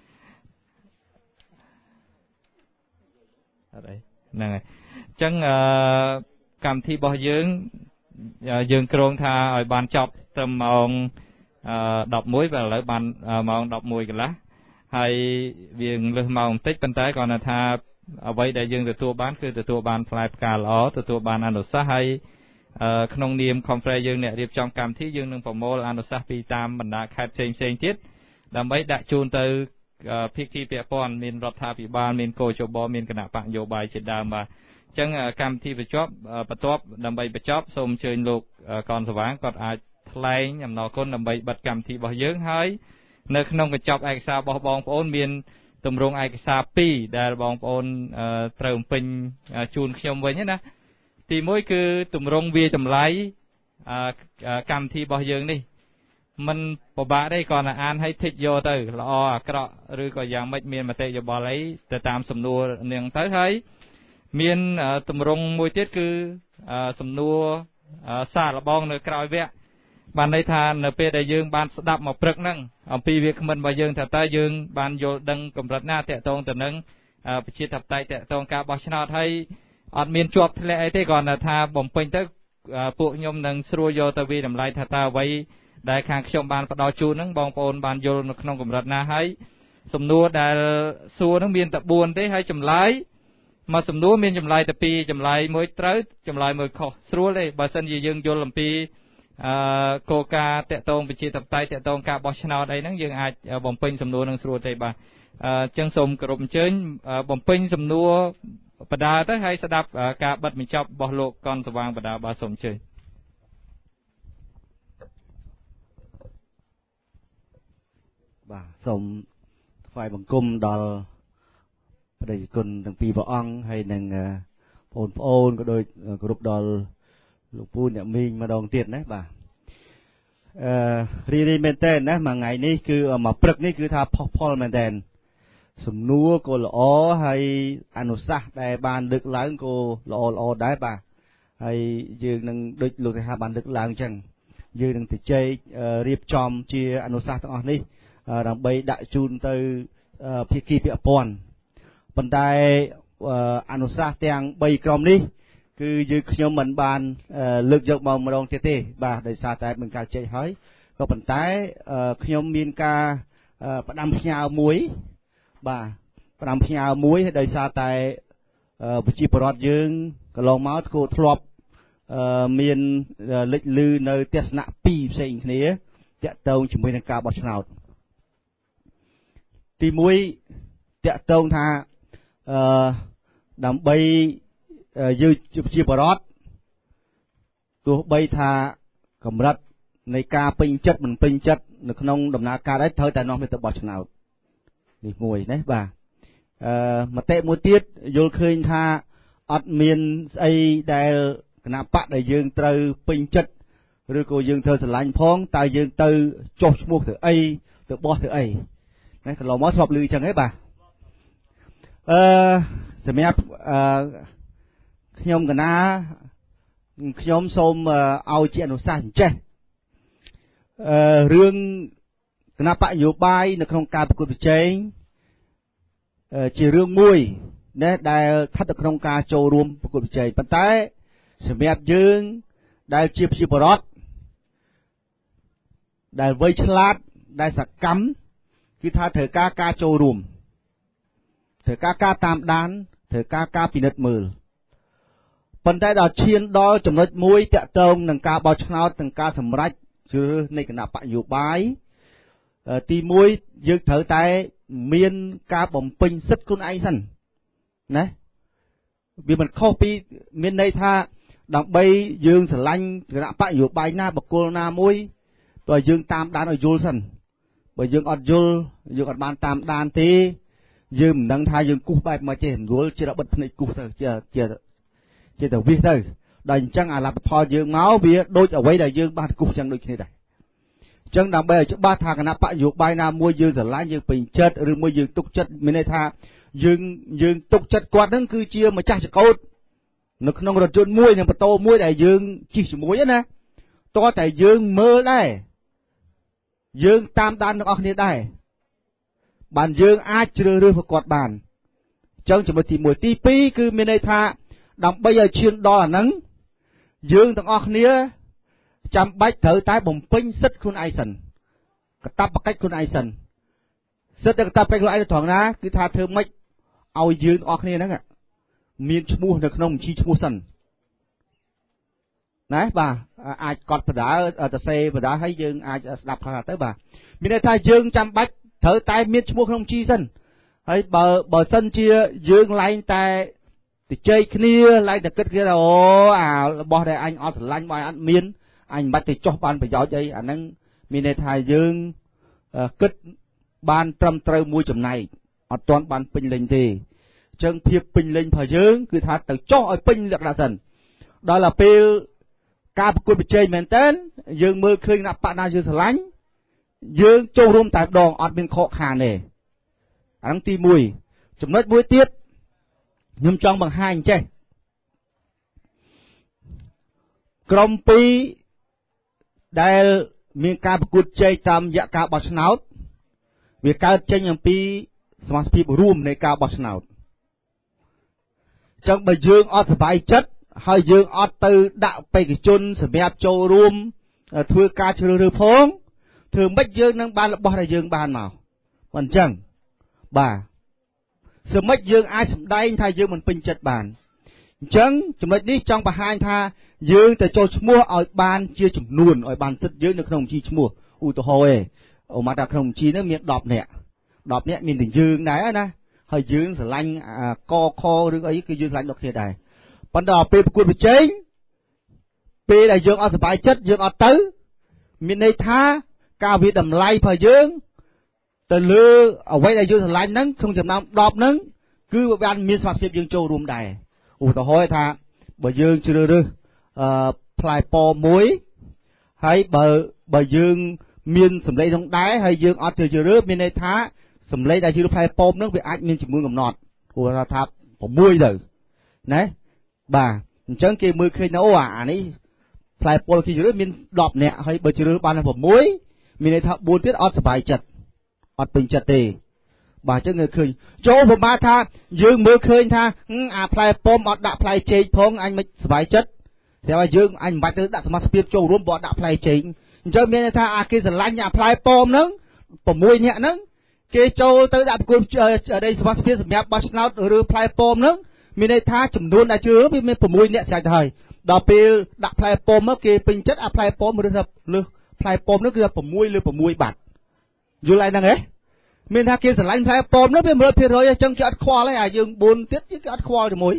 អត់អីហ្នឹងហើយអញ្ចឹងកម្មវិធីរបស់យើងគ្រោងថាឲ្យបានចប់ត្រឹមម៉ោង11បាទឥឡូវបានម៉ោង11កន្លះហើយវាលើសម៉ោងបន្តិចប៉ុន្តែគ្រាន់តែថាអ្វីដែលយើងទទួលបានគឺទទួលបានផ្លែផ្កាល្អទទួលបានអនុសាសន៍ហើយក្នុងនាម conference យើងអ្នករៀបចំកម្មវិធីយើងនឹងប្រមូលអនុសាសន៍ពីតាមបណ្ដាខេត្តផ្សេងទៀតដើម្បីដាក់ជូនទៅភាគីពាក់ព័ន្ធមានរដ្ឋាភិបាលមានកោជបមានគណៈបកនយោបាយជាដើមបាទអញ្ចឹងកម្មវិធីបន្ទាប់ដើម្បីបញ្ចប់សូមអញ្ជើញលោកកនសវាងគាត់អាចថ្លែងអំណរគុណដើម្បីបិទកម្មវិធីរបស់យើងហើយនៅក្នុងកញ្ចប់ឯកសាររបស់បងប្អូនមានទម្រង់ឯកសារ2ដែលបងប្អូនត្រូវបំពេញជូនខ្ញុំវិញណាទី1គឺទម្រង់វាចម្លៃកម្មវិធីរបស់យើងនេះมันពិបាកទេគ្រាន់តែអានឲ្យthíchយកទៅល្អអាក្រក់ឬក៏យ៉ាងម៉េចមានមតិយោបល់អីទៅតាមសំណួរនឹងទៅហើយមានទម្រង់មួយទៀតគឺសំណួរសារលបងនៅក្រោយវគ្គបានន័យថានៅពេលដែលយើងបានស្ដាប់មកព្រឹកហ្នឹងអំពីវាគ្មិនរបស់យើងថាតើយើងបានយល់ដឹងកម្រិតណាតកតងទៅនឹងប្រជាធិបតេយ្យតកតងការបោះឆ្នោតហើយអត់មានជាប់ធ្លាក់អីទេគ្រាន់តែថាបំពេញទៅពួកខ្ញុំនឹងស្រួលយកទៅវាតម្លៃថាតើអ្វីដែលខាងខ្ញុំបានផ្ដល់ជូនហ្នឹងបងប្អូនបានយល់នៅក្នុងកម្រិតណាហើយសំណួរដែលសួរហ្នឹងមានតែ4ទេហើយចម្លើយមកសំណួរមានចម្លើយតែ2ចម្លើយមួយត្រូវចម្លើយមួយខុសស្រួលទេបើសិនជាយើងយល់អំពីគោលការណ៍តកតងប្រជាធិបតេយ្យតកតងការបោះឆ្នោតអីហ្នឹងយើងអាចបំពេញសំណួរនឹងស្រួលទេបាទអញ្ចឹងសូមគោរពអញ្ជើញបំពេញសំណួរបដាទៅហើយស្ដាប់ការបិទបញ្ចប់របស់លោកកនសវាងបដាបាទសូមអញ្ជើញបាទសូមថ្វាយបង្គំដល់ព្រះរាជគុណទាំងពីរព្រះអង្គហើយនឹងបងប្អូនក៏ដូចគោរពដល់លោកពូអ្នកមីងម្ដងទៀតណាបាទរីមែនតើណាមួយថ្ងៃនេះគឺមកព្រឹកនេះគឺថាផុសផុលមែនតើសំណួរក៏ល្អហើយអនុសាសន៍ដែលបានលើកឡើងក៏ល្អដែរបាទហើយយើងនឹងដូចលោកថាបានលើកឡើងអញ្ចឹងយើងនឹងទៅជែករៀបចំជាអនុសាសន៍ទាំងអស់នេះដើម្បីដាក់ជូនទៅភាគីពាក់ព័ន្ធប៉ុន្តែអនុសាសន៍ទាំង3ក្រុមនេះគឺយើងខ្ញុំមិនបានលើកយកមកម្ដងទៀតទេបាទដោយសារតែមានការជែកហើយក៏ប៉ុន្តែខ្ញុំមានការផ្ដាំផ្ញើមួយបាទផ្ដាំផ្ញើមួយដោយសារតែប្រជាពលរដ្ឋយើងកន្លងមកធ្លាប់មានលេចលឺនៅទស្សនៈ2ផ្សេងគ្នាតាក់ទងជាមួយនឹងការបោះឆ្នោតទី1តាក់ទងថាដើម្បីយើងជាបរដ្ឋទោះបីថាកម្រិតនៃការពេញចិត្តមិនពេញចិត្តនៅក្នុងដំណើរការដែរត្រូវតែនាំទៅបោះឆ្នោតនេះមួយណាបាទមតិមួយទៀតយល់ឃើញថាអត់មានស្អីដែលគណៈបកដែលយើងត្រូវពេញចិត្តឬក៏យើងត្រូវស្រឡាញ់ផងតើយើងទៅចុះឈ្មោះទៅអីទៅបោះទៅអីណាកន្លងមកធ្លាប់ឮអញ្ចឹងហ៎បាទសម្រាប់ខ្ញុំកណាខ្ញុំសូមឲ្យជាអនុសាសន៍អញ្ចេះរឿងគណៈបកនយោបាយនៅក្នុងការប្រកួតប្រជែងជារឿងមួយណាដែលស្ថិតនៅក្នុងការចូលរួមប្រកួតប្រជែងប៉ុន្តែសម្រាប់យើងដែលជាប្រជាពលរដ្ឋដែលវៃឆ្លាតដែលសកម្មគឺថាត្រូវការចូលរួមត្រូវការតាមដានត្រូវការពិនិត្យមើលប៉ុន្តែដល់ឈានដល់ចំណុចមួយតាក់ទងនឹងការបោះឆ្នោតនិងការសម្រេចជ្រើសរើសនៃគណៈបកនយោបាយទី1យើងត្រូវតែមានការបំពេញសិទ្ធិខ្លួនឯងសិនណាវាមិនខុសពីមានន័យថាដើម្បីយើងស្រឡាញ់គណៈបកនយោបាយណាបកគលណាមួយតើយើងតាមដានឲ្យយល់សិនបើយើងអត់យល់យើងអត់បានតាមដានទេយើងមិនដឹងថាយើងគូសបែបមកទេរលជារបិទភ្នែកគូសទៅជាទៅវិសទៅដល់អញ្ចឹងអាលទ្ធផលយើងមកវាដូចអ្វីដែលយើងបានគូសចឹងដូចគ្នាដែរអចឹងដើម្បីឲ្យច្បាស់ថាគណៈបកនយោបាយណាមួយយើងស្រឡាញ់យើងពេញចិត្តឬមួយយើងទុកចិត្តមានន័យថាយើងទុកចិត្តគាត់ហ្នឹងគឺជាម្ចាស់ចកោតនៅក្នុងរថយន្តមួយនិងម៉ូតូមួយដែលយើងជិះជាមួយណាតោះតែយើងមើលដែរយើងតាមដានទាំងអស់គ្នាដែរបានយើងអាចជ្រើសរើសគាត់បានចឹងចំណុចទី1ទី2គឺមានន័យថាដើម្បីឲ្យឈានដល់អាហ្នឹងយើងទាំងអស់គ្នាចាំបាច់ត្រូវតែបំពេញសិទ្ធិខ្លួនឯងសិនកាតព្វកិច្ចខ្លួនឯងសិនសិទ្ធិកាតព្វកិច្ចខ្លួនឯងត្រង់ណាគឺថាធ្វើម៉េចឲ្យយើងទាំងអស់គ្នាហ្នឹងមានឈ្មោះនៅក្នុងបញ្ជីឈ្មោះសិនណាបាទអាចកត់បដាទៅសេបដាឲ្យយើងអាចស្ដាប់ខ្លះទៅបាទមានន័យថាយើងចាំបាច់ត្រូវតែមានឈ្មោះក្នុងបញ្ជីសិនហើយបើសិនជាយើងឡើងតែទៅជែកគ្នាឡើងតែគិតគ្នាថាអូអារបស់ដែលអញអត់ស្រឡាញ់បើអត់មានអញមិនបាច់ទៅចោះបានប្រយោជន៍អីអាហ្នឹងមានន័យថាយើងគិតបានត្រឹមត្រូវមួយចំណែកអត់ទាន់បានពេញលេញទេអញ្ចឹងភាពពេញលេញរបស់យើងគឺថាទៅចោះឲ្យពេញលក្ខណៈសិនដល់ទៅពេលការប្រកួតប្រជែងមែនតើយើងមើលឃើញគណៈបកណាយើងស្រឡាញ់យើងចូលរួមតែម្ដងអត់មានខកខានទេអាហ្នឹងទី1ចំណុចមួយទៀតខ្ញុំចង់បង្ហាញចេះក្រុម2ដែលមានការប្រកួតជែកតាមរយៈការបោះឆ្នោតវាកើតចេញអំពីសមាជិករួមនៃការបោះឆ្នោតចឹងបើយើងអត់សប្បាយចិត្តហើយយើងអត់ទៅដាក់បេក្ខជនសម្រាប់ចូលរួមធ្វើការជ្រើសរើសផងធ្វើម៉េចយើងនឹងបានរបស់ដែលយើងបានមកមិនអញ្ចឹងបាទសម្មិចយើងអាចសម្ដែងថាយើងមិនពេញចិត្តបានអញ្ចឹងចំណុចនេះចង់បង្ហាញថាយើងទៅចូលឈ្មោះឲ្យបានជាចំនួនឲ្យបានសិទ្ធិយើងនៅក្នុងបញ្ជីឈ្មោះឧទាហរណ៍អូមកថាក្នុងបញ្ជីនេះមាន10នាក់មានតែយើងដែរណាហើយយើងស្រឡាញ់កខឬអីគឺយើងស្រឡាញ់ដល់គ្នាដែរប៉ុន្តែដល់ពេលប្រកួតប្រជែងពេលដែលយើងអត់សប្បាយចិត្តយើងអត់ទៅមានន័យថាការវិតម្លៃរបស់យើងទៅលើអ្វីដែលយើងស្រឡាញ់ហ្នឹងក្នុងចំណោម10ហ្នឹងគឺបានមានសមត្ថភាពយើងចូលរួមដែរឧទាហរណ៍ថាបើយើងជ្រើសរើសផ្លែប៉មួយហើយបើយើងមានសម្លេងក្នុងដែរហើយយើងអត់ជ្រើសរើសមានន័យថាសម្លេងដែលជ្រើសផ្លែប៉ហ្នឹងវាអាចមានចំនួនកំណត់ព្រោះថា6ទៅណាបាទអញ្ចឹងគេមើលឃើញអូអានេះផ្លែប៉គេជ្រើសមាន10នាក់ហើយបើជ្រើសបាន6មានន័យថា4ទៀតអត់សប្បាយចិត្តអត់ពេញចិត្តទេបាទអញ្ចឹងគេឃើញចូលប្រមាណថាយើងមើលឃើញថាអាផ្លែប៉អត់ដាក់ផ្លែចេកផងអញមិនសប្បាយចិត្តស្រាប់តែយើងអញមិនបាច់ទៅដាក់សមាជិកចូលរួមបើអត់ដាក់ផ្លែចេកអញ្ចឹងមានន័យថាអាគេស្រឡាញ់អាផ្លែប៉ហ្នឹង6នាក់ហ្នឹងគេចូលទៅដាក់ប្រគល់ដីសមាជិកសម្រាប់បោះឆ្នោតឬផ្លែប៉ហ្នឹងមានន័យថាចំនួនដែលជឿវាមាន6នាក់ស្រេចទៅហើយដល់ពេលដាក់ផ្លែប៉មកគេពេញចិត្តអាផ្លែប៉ឬថាលើសផ្លែប៉នោះគឺ6លើ6បាត់យល់ហើយហ្នឹងហ៎មានថាគេស្រឡាញ់ផ្លែប៉នោះវា 100% អញ្ចឹងគេអត់ខ្វល់ទេអាយើង4ទៀតគេអត់ខ្វល់ជាមួយ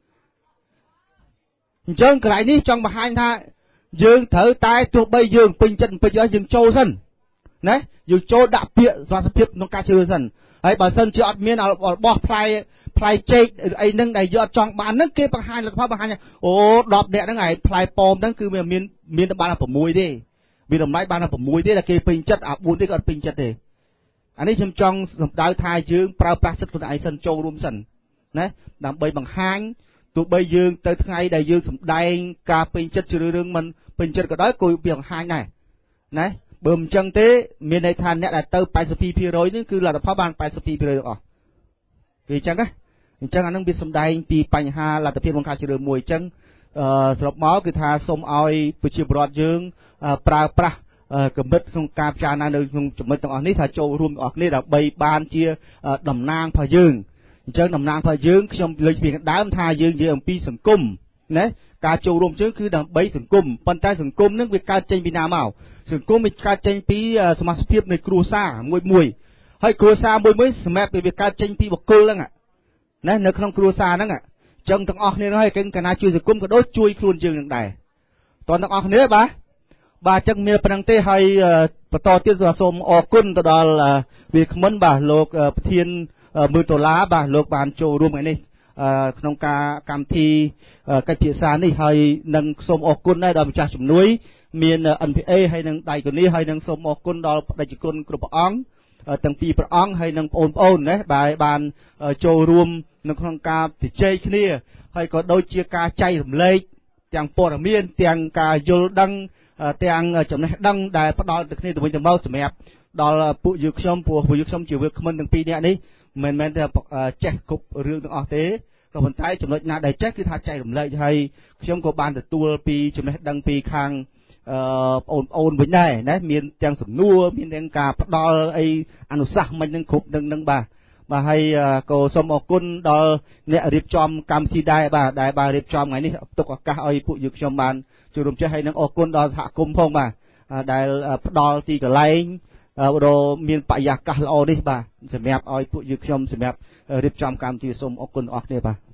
អញ្ចឹងកន្លែងនេះចង់បង្ហាញថាយើងត្រូវតែទោះបីយើងពេញចិត្តយើងចូលសិនណាយើងចូលដាក់ពាក្យសុខភាពក្នុងការជ្រើសសិនហើយបើសិនជាអត់មានរបស់ផ្លែចេកអីហ្នឹងដែលយើងអត់ចង់បានហ្នឹងគេបង្ហាញលទ្ធផលបង្ហាញអូ10នាក់ហ្នឹងឯងផ្លែប៉មហ្នឹងគឺវាមានតែបាន6ទេវាតម្លៃបានតែ6ទេតែគេពេញចិត្តអា4ទេក៏អត់ពេញចិត្តទេអានេះខ្ញុំចង់សម្ដៅថាយើងប្រើប្រាស់សិទ្ធិខ្លួនឯងសិនចូលរួមសិនណាដើម្បីបង្ហាញទោះបីយើងទៅថ្ងៃដែលយើងសម្ដែងការពេញចិត្តជ្រើសរឿងមិនពេញចិត្តក៏ដោយក៏វាបង្ហាញដែរណាបើមិនចឹងទេមានន័យថាអ្នកដែលទៅ 82% នេះគឺលទ្ធផលបាន 82% ទាំងអស់វាអញ្ចឹងណាអញ្ចឹងអានឹងវាសម្ដែងពីបញ្ហាលទ្ធភាពក្នុងការជ្រើសមួយអញ្ចឹងសរុបមកគឺថាសូមឲ្យប្រជាពលរដ្ឋយើងប្រើប្រាស់កម្រិតក្នុងការពិចារណានៅក្នុងចំណុចទាំងអស់នេះថាចូលរួមទាំងអស់គ្នាដើម្បីបានជាតំណាងរបស់យើងអញ្ចឹងតំណាងរបស់យើងខ្ញុំលើកពីដើមថាយើងនិយាយអំពីសង្គមណាការចូលរួមយើងគឺដើម្បីសង្គមប៉ុន្តែសង្គមនឹងវាកើតចេញពីណាមកសង្គមវាកើតចេញពីសមាជិកភាពនៃគ្រួសារមួយហើយគ្រួសារមួយសម្រាប់វាកើតចេញពីបុគ្គលហ្នឹងណានៅក្នុងគ្រួសារហ្នឹងអញ្ចឹងទាំងអស់គ្នាហើយកាលណាជួយសង្គមក៏ដូចជួយខ្លួនយើងនឹងដែរតើទាំងអស់គ្នាបាទអញ្ចឹងមានប៉ុណ្្នឹងទេហើយបន្តទៀតសូមអរគុណទៅដល់វាគ្មិនបាទលោកប្រធាន$1000បាទលោកបានចូលរួមថ្ងៃនេះក្នុងការកម្មវិធីកិច្ចពិភាក្សានេះហើយនឹងសូមអរគុណដែរដល់ម្ចាស់ជំនួយមាន NPA ហើយនឹងដៃគូនេះហើយនឹងសូមអរគុណដល់បដិជគុណគ្រប់ព្រះអង្គទាំងពីរព្រះអង្គហើយនឹងបងប្អូនណាដែលបានចូលរួមនៅក្នុងការជជែកគ្នាហើយក៏ដូចជាការចែករំលែកទាំងព័ត៌មានទាំងការយល់ដឹងទាំងចំណេះដឹងដែលផ្ដល់ទៅគ្នាទៅវិញទៅមកសម្រាប់ដល់ពួកយើងខ្ញុំពួកយើងខ្ញុំជាវាគ្មិនទាំងពីរនាក់នេះមិនមែនតែចេះគ្រប់រឿងទាំងអស់ទេក៏ប៉ុន្តែចំណុចណាដែលចេះគឺថាចែករំលែកហើយខ្ញុំក៏បានទទួលពីចំណេះដឹងពីខាងបងប្អូនវិញដែរណាមានទាំងសំណួរមានទាំងការផ្ដល់អីអនុសាសន៍មិននឹងគ្រប់នឹងបាទហើយក៏សូមអរគុណដល់អ្នករៀបចំកម្មវិធីដែរបាទដែលបានរៀបចំថ្ងៃនេះទុកឱកាសឲ្យពួកយើងខ្ញុំបានចូលរួមចេះហើយនឹងអរគុណដល់សហគមន៍ផងបាទដែលផ្ដល់ទីកន្លែងមានបរិយាកាសល្អនេះបាទសម្រាប់ឲ្យពួកយើងខ្ញុំសម្រាប់រៀបចំកម្មវិធីសូមអរគុណអស់គ្នាបាទ